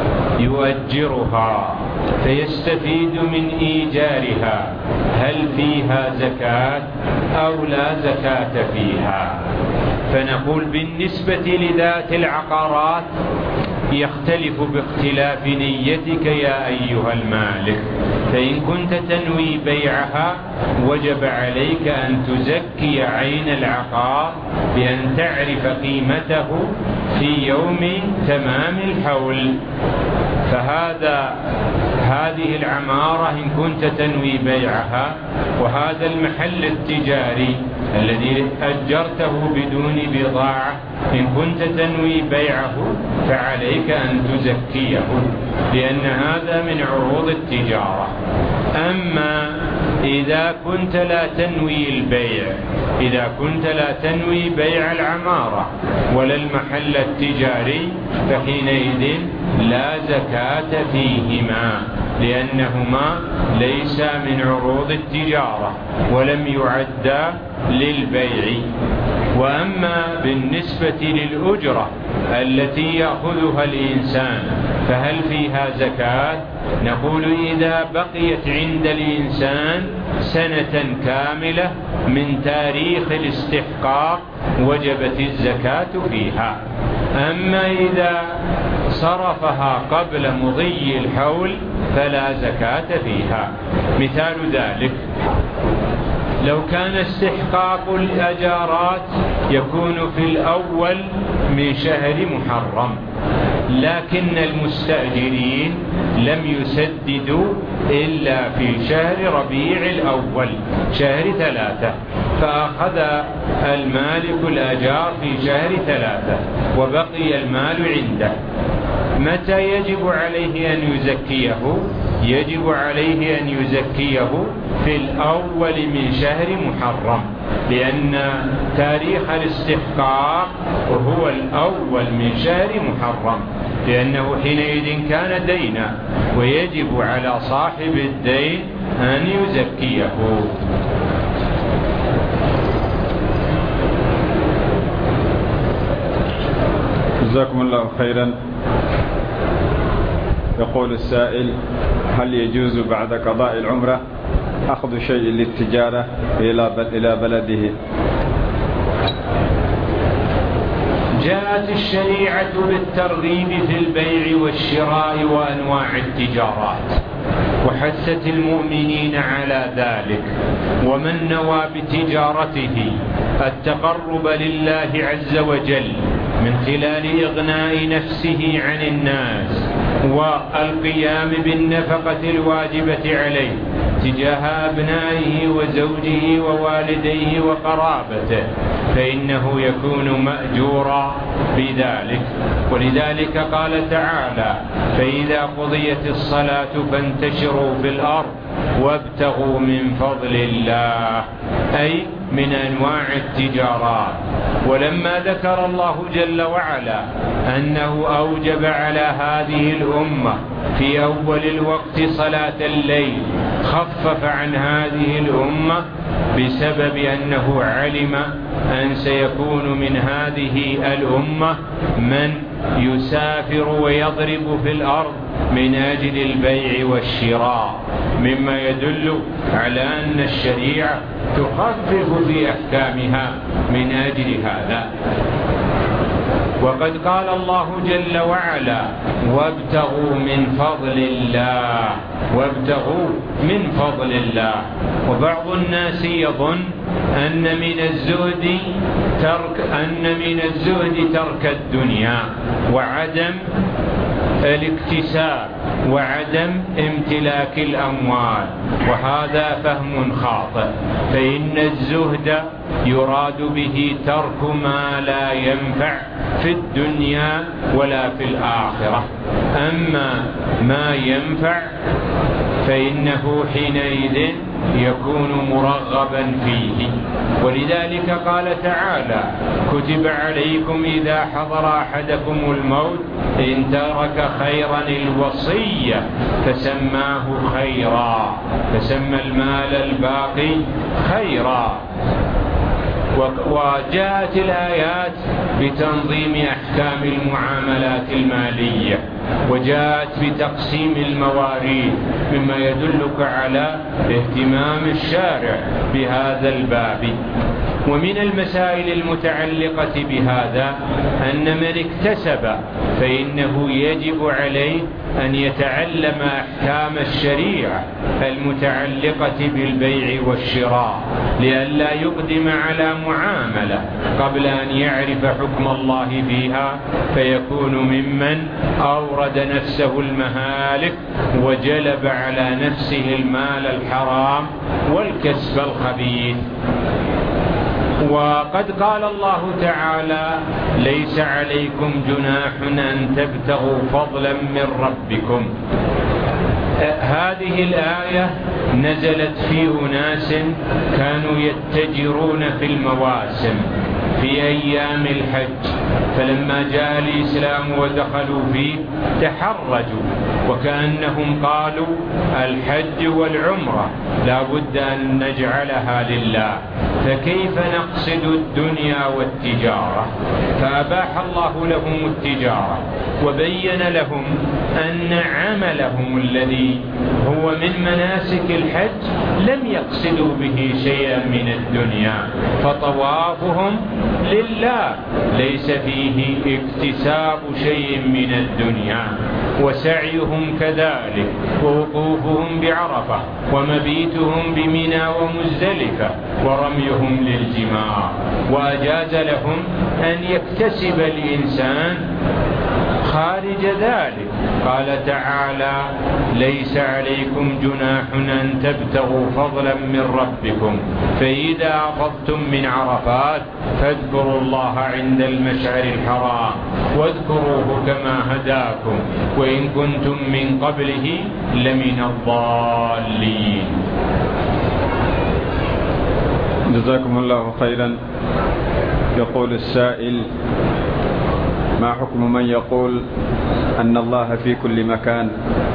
يؤجرها فيستفيد من إيجارها، هل فيها زكاة أو لا زكاة فيها؟ فنقول بالنسبة لذات العقارات يختلف باختلاف نيتك يا أيها المالك. فإن كنت تنوي بيعها وجب عليك أن تزكي عين العقار بأن تعرف قيمته في يوم تمام الحول. فهذا هذه العمارة إن كنت تنوي بيعها، وهذا المحل التجاري الذي أجرته بدون بضاعة إن كنت تنوي بيعه فعليك أن تزكيه، لأن هذا من عروض التجارة. أما إذا كنت لا تنوي البيع، إذا كنت لا تنوي بيع العمارة ولا المحل التجاري فحينئذ لا زكاة فيهما، لأنهما ليس من عروض التجارة ولم يعدا للبيع. وأما بالنسبة للأجرة التي يأخذها الإنسان فهل فيها زكاة؟ نقول إذا بقيت عند الإنسان سنة كاملة من تاريخ الاستحقاق وجبت الزكاة فيها. أما إذا صرفها قبل مضي الحول فلا زكاة فيها. مثال ذلك لو كان استحقاق الأجارات يكون في الأول من شهر محرم، لكن المستأجرين لم يسددوا إلا في شهر ربيع الأول شهر ثلاثة، فأخذ المالك الأجار في شهر ثلاثة وبقي المال عنده. متى يجب عليه أن يزكيه؟ يجب عليه أن يزكيه في الأول من شهر محرم، لأن تاريخ الاستحقاق هو الأول من شهر محرم، لأنه حينئذ كان دينا، ويجب على صاحب الدين أن يزكيه. جزاكم الله خيرا. يقول السائل: هل يجوز بعد قضاء العمرة أخذ شيء للتجارة إلى بلده؟ جاءت الشريعة بالترغيب في البيع والشراء وأنواع التجارات، وحثت المؤمنين على ذلك، ومن نوى بتجارته التقرب لله عز وجل من خلال إغناء نفسه عن الناس والقيام بالنفقة الواجبة عليه تجاه أبنائه وزوجه ووالديه وقرابته، فإنه يكون مأجورا بذلك. ولذلك قال تعالى: فإذا قضيت الصلاة فانتشروا في الأرض وابتغوا من فضل الله، أي من أنواع التجارات. ولما ذكر الله جل وعلا أنه أوجب على هذه الأمة في أول الوقت صلاة الليل، خفف عن هذه الأمة بسبب أنه علم أن سيكون من هذه الأمة من يسافر ويضرب في الأرض من أجل البيع والشراء، مما يدل على أن الشريعة تخفف في أحكامها من أجل هذا. وقد قال الله جل وعلا: وابتغوا من فضل الله، وابتغوا من فضل الله. وبعض الناس يظن أن من الزهد ترك أن من الزهد ترك الدنيا وعدم الاكتساب وعدم امتلاك الأموال، وهذا فهم خاطئ، فإن الزهد يراد به ترك ما لا ينفع في الدنيا ولا في الآخرة، أما ما ينفع فإنه حينئذ يكون مرغبا فيه. ولذلك قال تعالى: كتب عليكم إذا حضر أحدكم الموت إن ترك خيرا الوصية، فسماه خيرا، فسمى المال الباقي خيرا. وجاءت الآيات بتنظيم أحكام المعاملات المالية، وجاءت بتقسيم المواريث، مما يدلك على اهتمام الشارع بهذا الباب. ومن المسائل المتعلقة بهذا أن من اكتسب فإنه يجب عليه أن يتعلم أحكام الشريعة المتعلقة بالبيع والشراء، لئلا يقدم على معاملة قبل أن يعرف حكم الله فيها، فيكون ممن أورد نفسه المهالك وجلب على نفسه المال الحرام والكسب الخبيث. وقد قال الله تعالى: ليس عليكم جناح أن تبتغوا فضلا من ربكم. هذه الآية نزلت في أناس كانوا يتجرون في المواسم في أيام الحج، فلما جاء الإسلام ودخلوا فيه تحرجوا، وكأنهم قالوا: الحج والعمرة لا بد أن نجعلها لله، فكيف نقصد الدنيا والتجارة؟ فأباح الله لهم التجارة، وبين لهم أن عملهم الذي هو من مناسك الحج لم يقصدوا به شيئا من الدنيا، فطوافهم لله ليس فيه اكتساب شيء من الدنيا، وسعيهم كذلك، ووقوفهم بعرفة، ومبيتهم بمنى ومزدلفة، ورميهم للجمار. وأجاز لهم أن يكتسب الإنسان خارج ذلك. قال تعالى: ليس عليكم جناح أن تبتغوا فضلا من ربكم فإذا أفضتم من عرفات فاذكروا الله عند المشعر الحرام واذكروه كما هداكم وإن كنتم من قبله لمن الضالين. جزاكم الله خيرا. يقول السائل: ما حكم من يقول أن الله في كل مكان؟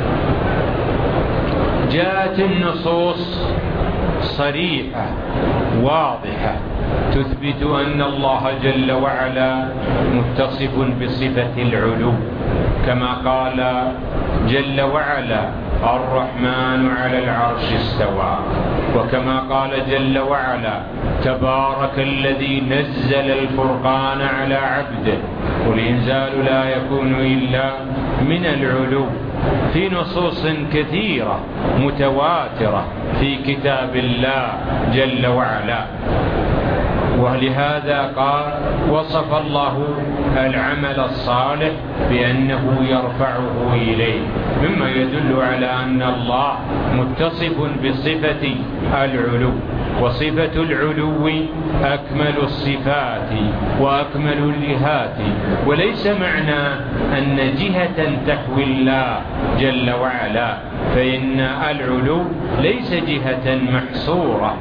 جاءت النصوص صريحة واضحة تثبت أن الله جل وعلا متصف بصفة العلو، كما قال جل وعلا: الرحمن على العرش استوى، وكما قال جل وعلا: تبارك الذي نزل الفرقان على عبده، والإنزال لا يكون إلا من العلو. في نصوص كثيرة متواترة في كتاب الله جل وعلا. ولهذا قال وصف الله العمل الصالح بأنه يرفعه إليه، مما يدل على أن الله متصف بصفة العلو. وصفة العلو أكمل الصفات وأكمل الجهات، وليس معنى أن جهة تحوي الله جل وعلا، فإن العلو ليس جهة محصورة.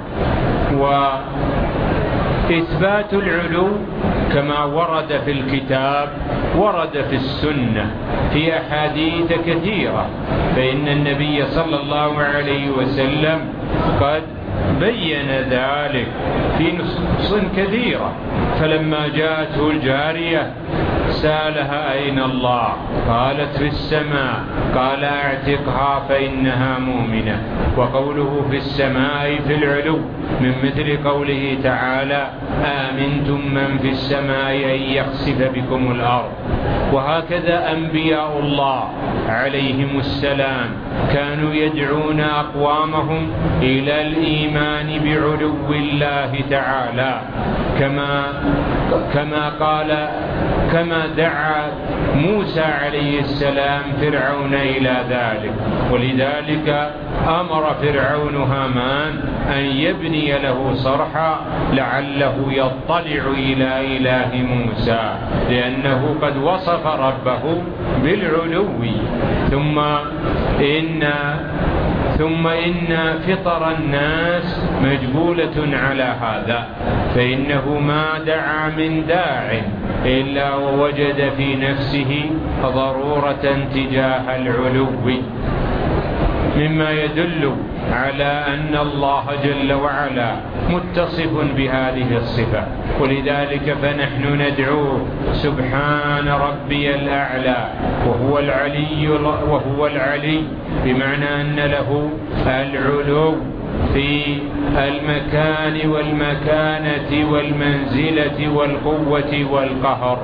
وإثبات العلو كما ورد في الكتاب ورد في السنة في أحاديث كثيرة، فإن النبي صلى الله عليه وسلم قد بين ذلك في نصوص كثيرة. فلما جاءته الجارية سألها: أين الله؟ قالت: في السماء. قال: اعتقها فإنها مؤمنة. وقوله في السماء في العلو من مثل قوله تعالى: آمنتم من في السماء أن يخسف بكم الأرض. وهكذا أنبياء الله عليهم السلام كانوا يدعون أقوامهم إلى الإيمان بعلو الله تعالى، كما كما قال كما دعا موسى عليه السلام فرعون إلى ذلك. ولذلك أمر فرعون هامان أن يبني له صرحا لعله يطلع إلى إله موسى، لأنه قد وصف ربه بالعلو. ثم إن ثم إن فطر الناس مجبولة على هذا، فإنه ما دعا من داع إلا ووجد في نفسه ضرورة تجاه العلو، مما يدل على أن الله جل وعلا متصف بهذه الصفة. ولذلك فنحن ندعوه سبحان ربي الأعلى، وهو العلي وهو العلي بمعنى أن له العلو في المكان والمكانة والمنزلة والقوة والقهر.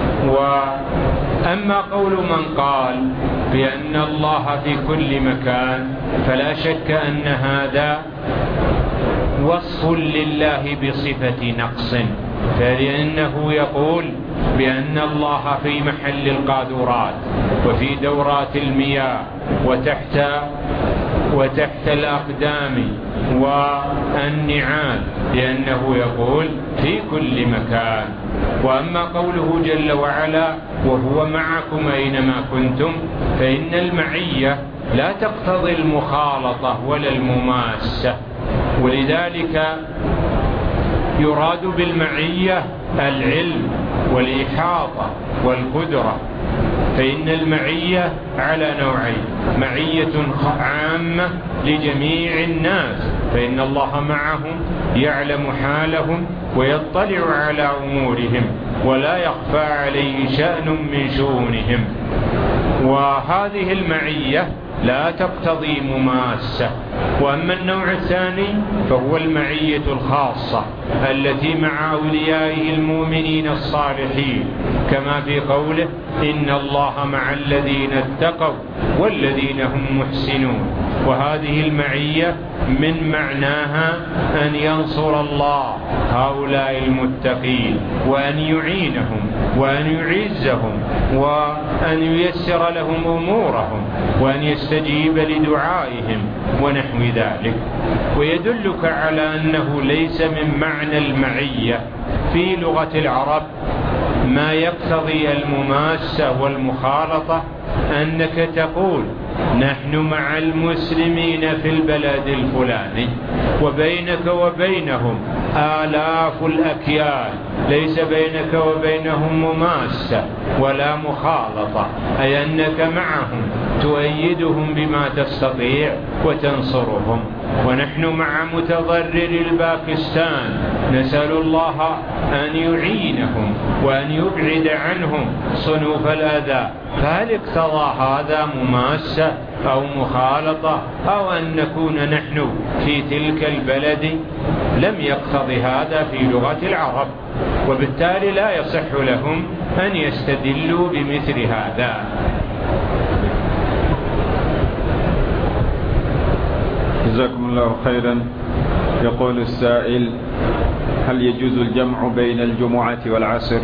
وأما قول من قال بأن الله في كل مكان فلا شك أن هذا وصف لله بصفة نقص، فلأنه يقول بأن الله في محل القاذورات وفي دورات المياه وتحت وتحت الأقدام والنعال، لأنه يقول في كل مكان. وأما قوله جل وعلا وهو معكم أينما كنتم، فإن المعية لا تقتضي المخالطة ولا المماسة، ولذلك يراد بالمعية العلم والإحاطة والقدرة. فإن المعية على نوعين: معية عامة لجميع الناس، فإن الله معهم يعلم حالهم ويطلع على أمورهم ولا يخفى عليه شأن من شؤونهم، وهذه المعية لا تقتضي مماسة. وأما النوع الثاني فهو المعية الخاصة التي مع أوليائه المؤمنين الصالحين، كما في قوله: إن الله مع الذين اتقوا والذين هم محسنون. وهذه المعية من معناها أن ينصر الله هؤلاء المتقين، وأن يعينهم، وأن يعزهم، وأن ييسر لهم أمورهم، وأن يستجيب لدعائهم ونحو ذلك. ويدلك على أنه ليس من معنى المعية في لغة العرب ما يقتضي المماسة والمخالطة أنك تقول نحن مع المسلمين في البلد الفلاني وبينك وبينهم آلاف الأكيال، ليس بينك وبينهم مماسة ولا مخالطة، أي أنك معهم تؤيدهم بما تستطيع وتنصرهم. ونحن مع متضرر الباكستان نسأل الله أن يعينهم وأن يبعد عنهم صنوف الأذى، فهل اقتضى هذا مماسة أو مخالطة أو أن نكون نحن في تلك البلد؟ لم يقتضي هذا في لغة العرب، وبالتالي لا يصح لهم أن يستدلوا بمثل هذا. جزاكم الله خيرا. يقول السائل: هل يجوز الجمع بين الجمعة والعصر؟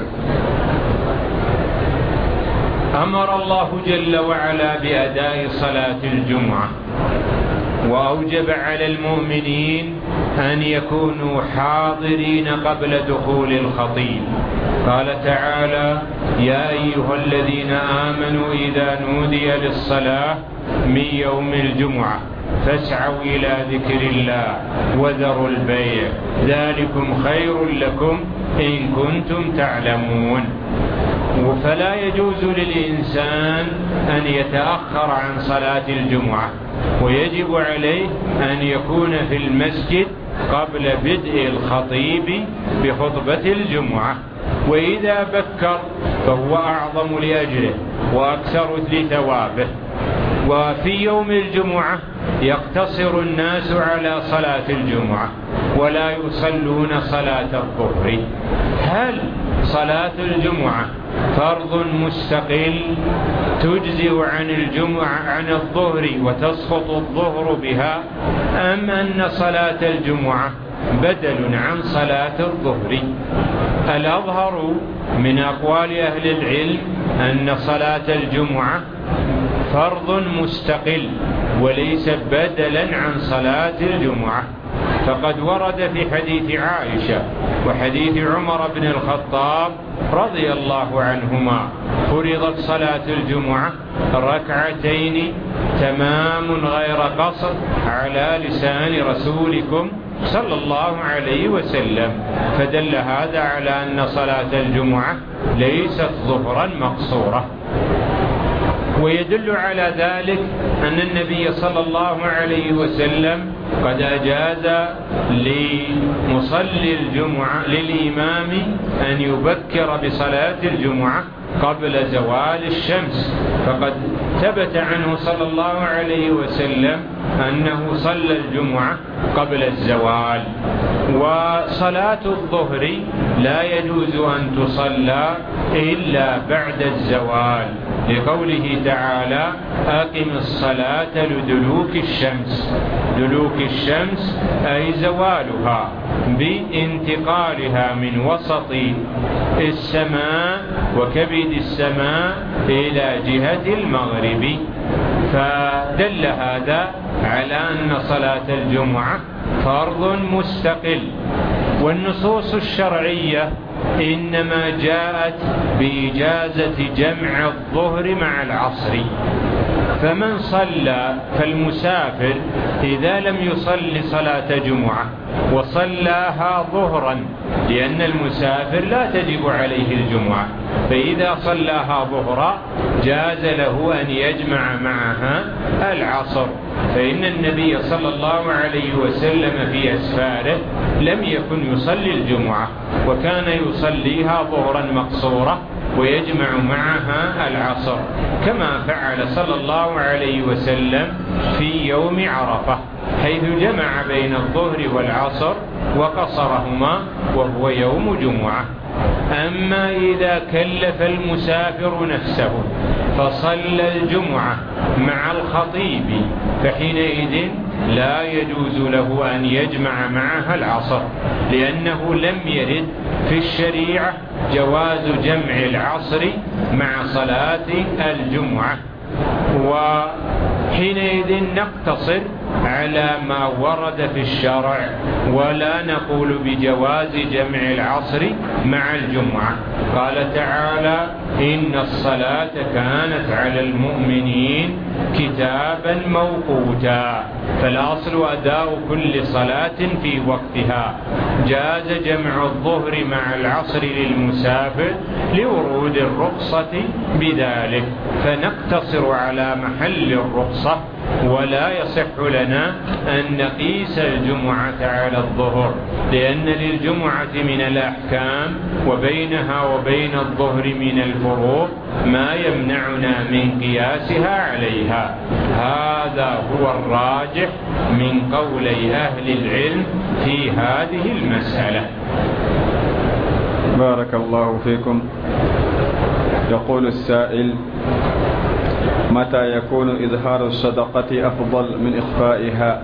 أمر الله جل وعلا بأداء صلاة الجمعة، وأوجب على المؤمنين أن يكونوا حاضرين قبل دخول الخطيب. قال تعالى: يا أيها الذين آمنوا إذا نودي للصلاة من يوم الجمعة فاسعوا إلى ذكر الله وذروا البيع ذلكم خير لكم إن كنتم تعلمون. فلا يجوز للإنسان أن يتأخر عن صلاة الجمعة، ويجب عليه أن يكون في المسجد قبل بدء الخطيب بخطبة الجمعة، وإذا بكر فهو أعظم لأجره وأكثر لثوابه. وفي يوم الجمعة يقتصر الناس على صلاة الجمعة ولا يصلون صلاة الظهر. هل صلاة الجمعة فرض مستقل تجزئ عن الجمعة عن الظهر وتسقط الظهر بها، أم أن صلاة الجمعة بدل عن صلاة الظهر؟ الأظهر من أقوال أهل العلم أن صلاة الجمعة فرض مستقل وليس بدلا عن صلاة الجمعة، فقد ورد في حديث عائشة وحديث عمر بن الخطاب رضي الله عنهما: فرضت صلاة الجمعة ركعتين تمام غير قصر على لسان رسولكم صلى الله عليه وسلم، فدل هذا على أن صلاة الجمعة ليست ظهرا مقصورة. ويدل على ذلك أن النبي صلى الله عليه وسلم قد أجاز لمصلي الجمعة للإمام أن يبكر بصلاة الجمعة قبل زوال الشمس، فقد ثبت عنه صلى الله عليه وسلم أنه صلى الجمعة قبل الزوال. وصلاة الظهر لا يجوز أن تصلى إلا بعد الزوال، لقوله تعالى: أقم الصلاة لدلوك الشمس. دلوك الشمس أي زوالها بانتقالها من وسط السماء وكبد السماء إلى جهة المغرب. فدل هذا على أن صلاة الجمعة فرض مستقل. والنصوص الشرعية إنما جاءت بإجازة جمع الظهر مع العصر، فمن صلى فالمسافر إذا لم يصلي صلاة جمعة وصلاها ظهرا، لأن المسافر لا تجب عليه الجمعة، فإذا صلاها ظهرا جاز له أن يجمع معها العصر، فإن النبي صلى الله عليه وسلم في أسفاره لم يكن يصلي الجمعة، وكان يصليها ظهرا مقصورة ويجمع معها العصر، كما فعل صلى الله عليه وسلم في يوم عرفة، حيث جمع بين الظهر والعصر وقصرهما وهو يوم جمعة. أما إذا كلف المسافر نفسه فصلى الجمعة مع الخطيب فحينئذ لا يجوز له أن يجمع معها العصر، لأنه لم يرد في الشريعة جواز جمع العصر مع صلاة الجمعة. وحينئذ نقتصر على ما ورد في الشرع ولا نقول بجواز جمع العصر مع الجمعة. قال تعالى: إن الصلاة كانت على المؤمنين كتابا موقوتا، فالأصل أداء كل صلاة في وقتها. جاز جمع الظهر مع العصر للمسافر لورود الرخصة بذلك، فنقتصر على محل الرخصة، ولا يصح لنا أن نقيس الجمعة على الظهر، لأن للجمعة من الأحكام وبينها وبين الظهر من الفروق ما يمنعنا من قياسها عليها. هذا هو الراجح من قولي أهل العلم في هذه المسألة. بارك الله فيكم. يقول السائل: متى يكون إظهار الصدقة أفضل من إخفائها؟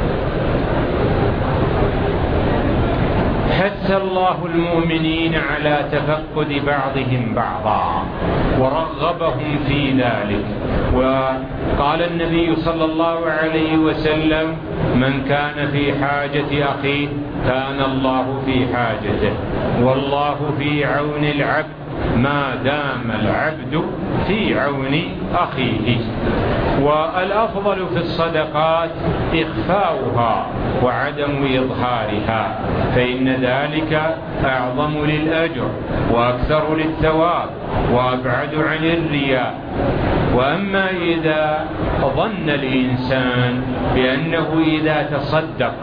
حث الله المؤمنين على تفقد بعضهم بعضا ورغبهم في ذلك، وقال النبي صلى الله عليه وسلم: من كان في حاجة أخيه كان الله في حاجته، والله في عون العبد ما دام العبد في عون أخيه. والأفضل في الصدقات إخفاؤها وعدم إظهارها، فإن ذلك أعظم للأجر وأكثر للثواب وأبعد عن الرياء. وأما إذا ظن الإنسان بأنه إذا تصدق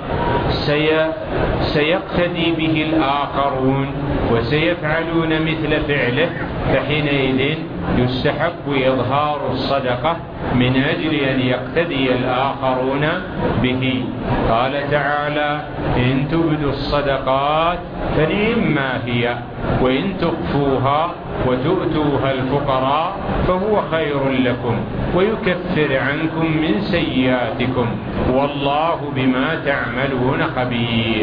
سيقتدي به الآخرون وسيفعلون مثل فعله، فحينئذ يستحب إظهار الصدقة من أجل أن يقتدي الآخرون به. قال تعالى: إن تبدوا الصدقات فنعما هي، وإن تخفوها وتؤتوها الفقراء فهو خير لكم ويكفر عنكم من سيئاتكم والله بما تعملون خبير.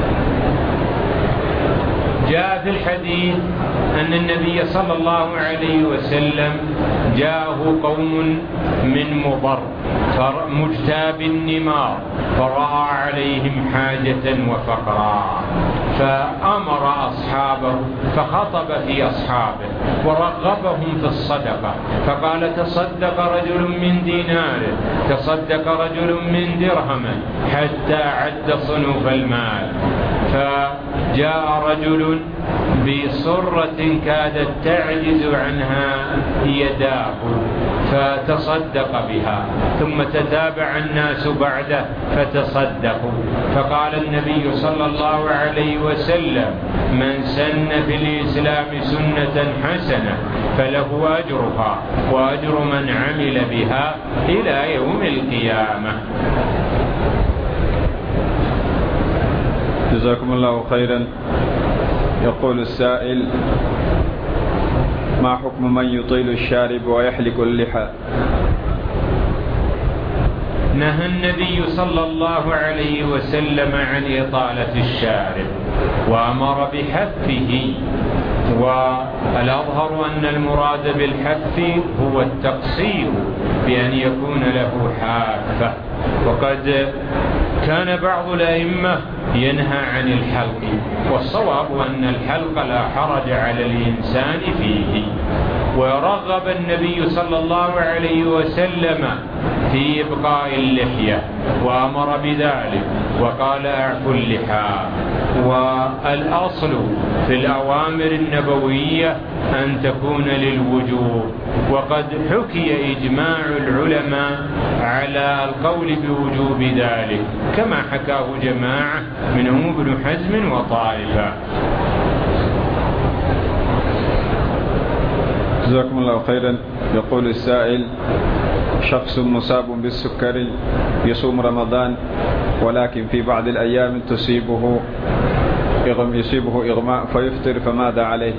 جاء في الحديث أن النبي صلى الله عليه وسلم جاءه قوم من مضر مجتاب النمار فرأى عليهم حاجة وفقرا، فأمر أصحابه فخطب في أصحابه ورغبهم في الصدقة، فقال: تصدق رجل من ديناره، تصدق رجل من درهمه، حتى عد صنوف المال. فجاء رجل بصرة كادت تعجز عنها يداه فتصدق بها، ثم تتابع الناس بعده فتصدقوا، فقال النبي صلى الله عليه وسلم: من سن في الإسلام سنة حسنة فله أجرها وأجر من عمل بها إلى يوم القيامة. جزاكم الله خيرا. يقول السائل: ما حكم من يطيل الشارب ويحلق اللحى؟ نهى النبي صلى الله عليه وسلم عن إطالة الشارب وأمر بحفه، والأظهر أن المراد بالحف هو التقصير بأن يكون له حافة، وقد كان بعض الأئمة ينهى عن الحلق، والصواب أن الحلق لا حرج على الإنسان فيه. ورغب النبي صلى الله عليه وسلم في إبقاء اللحية وأمر بذلك وقال: أعفوا اللحى. والأصل في الأوامر النبوية أن تكون للوجوب، وقد حكي إجماع العلماء على القول بوجوب ذلك كما حكاه جماعة منهم ابن حزم وطائفة. جزاكم الله خيرا. يقول السائل: شخص مصاب بالسكري يصوم رمضان ولكن في بعض الأيام تصيبه يصيبه إغماء فيفطر فماذا عليه؟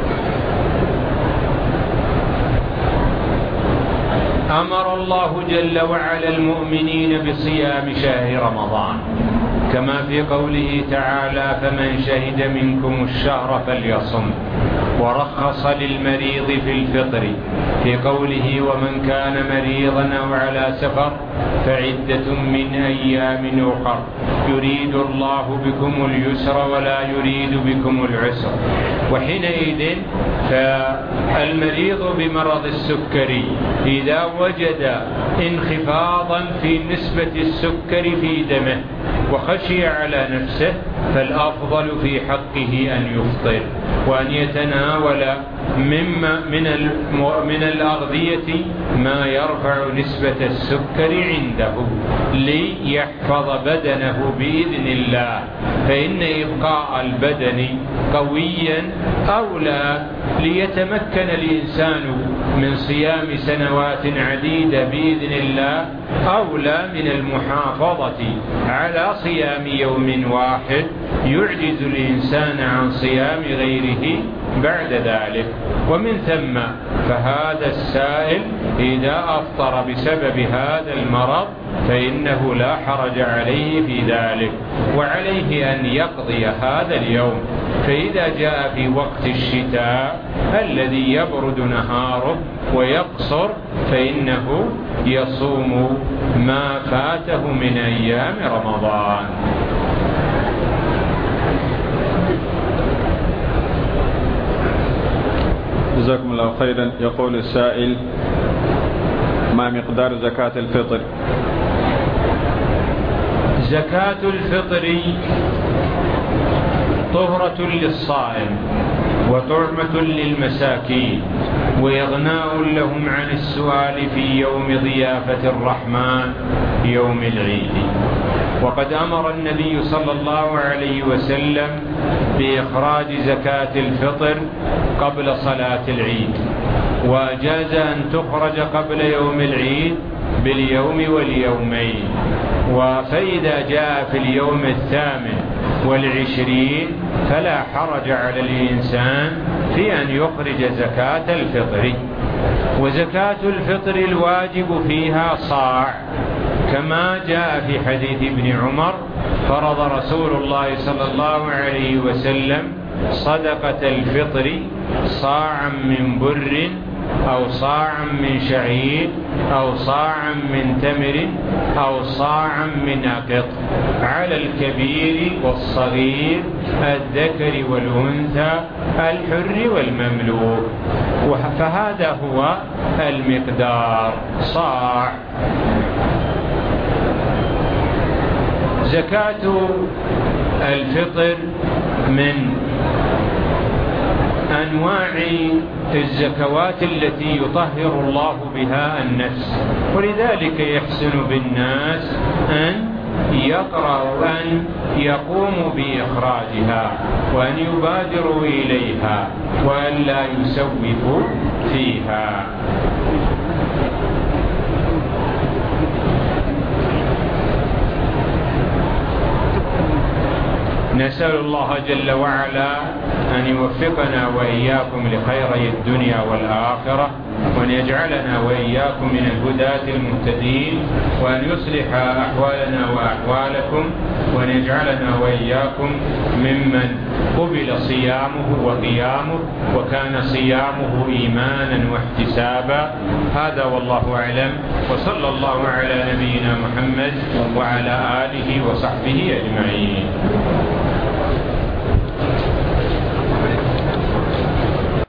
أمر الله جل وعلا المؤمنين بصيام شهر رمضان كما في قوله تعالى: فمن شهد منكم الشهر فليصم، ورخص للمريض في الفطر في قوله: ومن كان مريضا أو على سفر فعدة من أيام أخر يريد الله بكم اليسر ولا يريد بكم العسر. وحينئذ فالمريض بمرض السكري إذا وجد انخفاضا في نسبة السكر في دمه وخشي على نفسه فالأفضل في حقه أن يفطر وأن يتناول مما من من الأغذية ما يرفع نسبة السكر عنده ليحفظ بدنه بإذن الله، فإن إبقاء البدن قويا أولى ليتمكن الإنسان من صيام سنوات عديدة بإذن الله أولى من المحافظة على صيام يوم واحد يعجز الإنسان عن صيام غيره بعد ذلك. ومن ثم فهذا السائل إذا أفطر بسبب هذا المرض فإنه لا حرج عليه في ذلك، وعليه أن يقضي هذا اليوم. فإذا جاء في وقت الشتاء الذي يبرد نهاره ويقصر فإنه يصوم ما فاته من أيام رمضان. جزاكم الله خيرا. يقول السائل: ما مقدار زكاة الفطر؟ زكاة الفطر طهرة للصائم وطعمة للمساكين وإغناء لهم عن السؤال في يوم ضيافة الرحمن يوم العيد. وقد أمر النبي صلى الله عليه وسلم بإخراج زكاة الفطر قبل صلاة العيد، وجاز أن تخرج قبل يوم العيد باليوم واليومين. فإذا جاء في اليوم الثامن والعشرين فلا حرج على الإنسان في أن يخرج زكاة الفطر. وزكاة الفطر الواجب فيها صاع كما جاء في حديث ابن عمر: فرض رسول الله صلى الله عليه وسلم صدقة الفطر صاعا من بر أو صاعا من شعير أو صاعا من تمر أو صاعا من أقط على الكبير والصغير الذكر والأنثى الحر والمملوك. فهذا هو المقدار صاع. زكاة الفطر من أنواع الزكوات التي يطهر الله بها النفس، ولذلك يحسن بالناس أن يقرأوا أن يقوموا بإخراجها وأن يبادروا إليها وأن لا يسوفوا فيها. نسأل الله جل وعلا أن يوفقنا وإياكم لخيري الدنيا والآخرة، وأن يجعلنا وإياكم من الهداة المهتدين، وأن يصلح أحوالنا وأحوالكم، وأن يجعلنا وإياكم ممن قبل صيامه وقيامه وكان صيامه إيمانا واحتسابا. هذا والله أعلم، وصلى الله على نبينا محمد وعلى آله وصحبه أجمعين.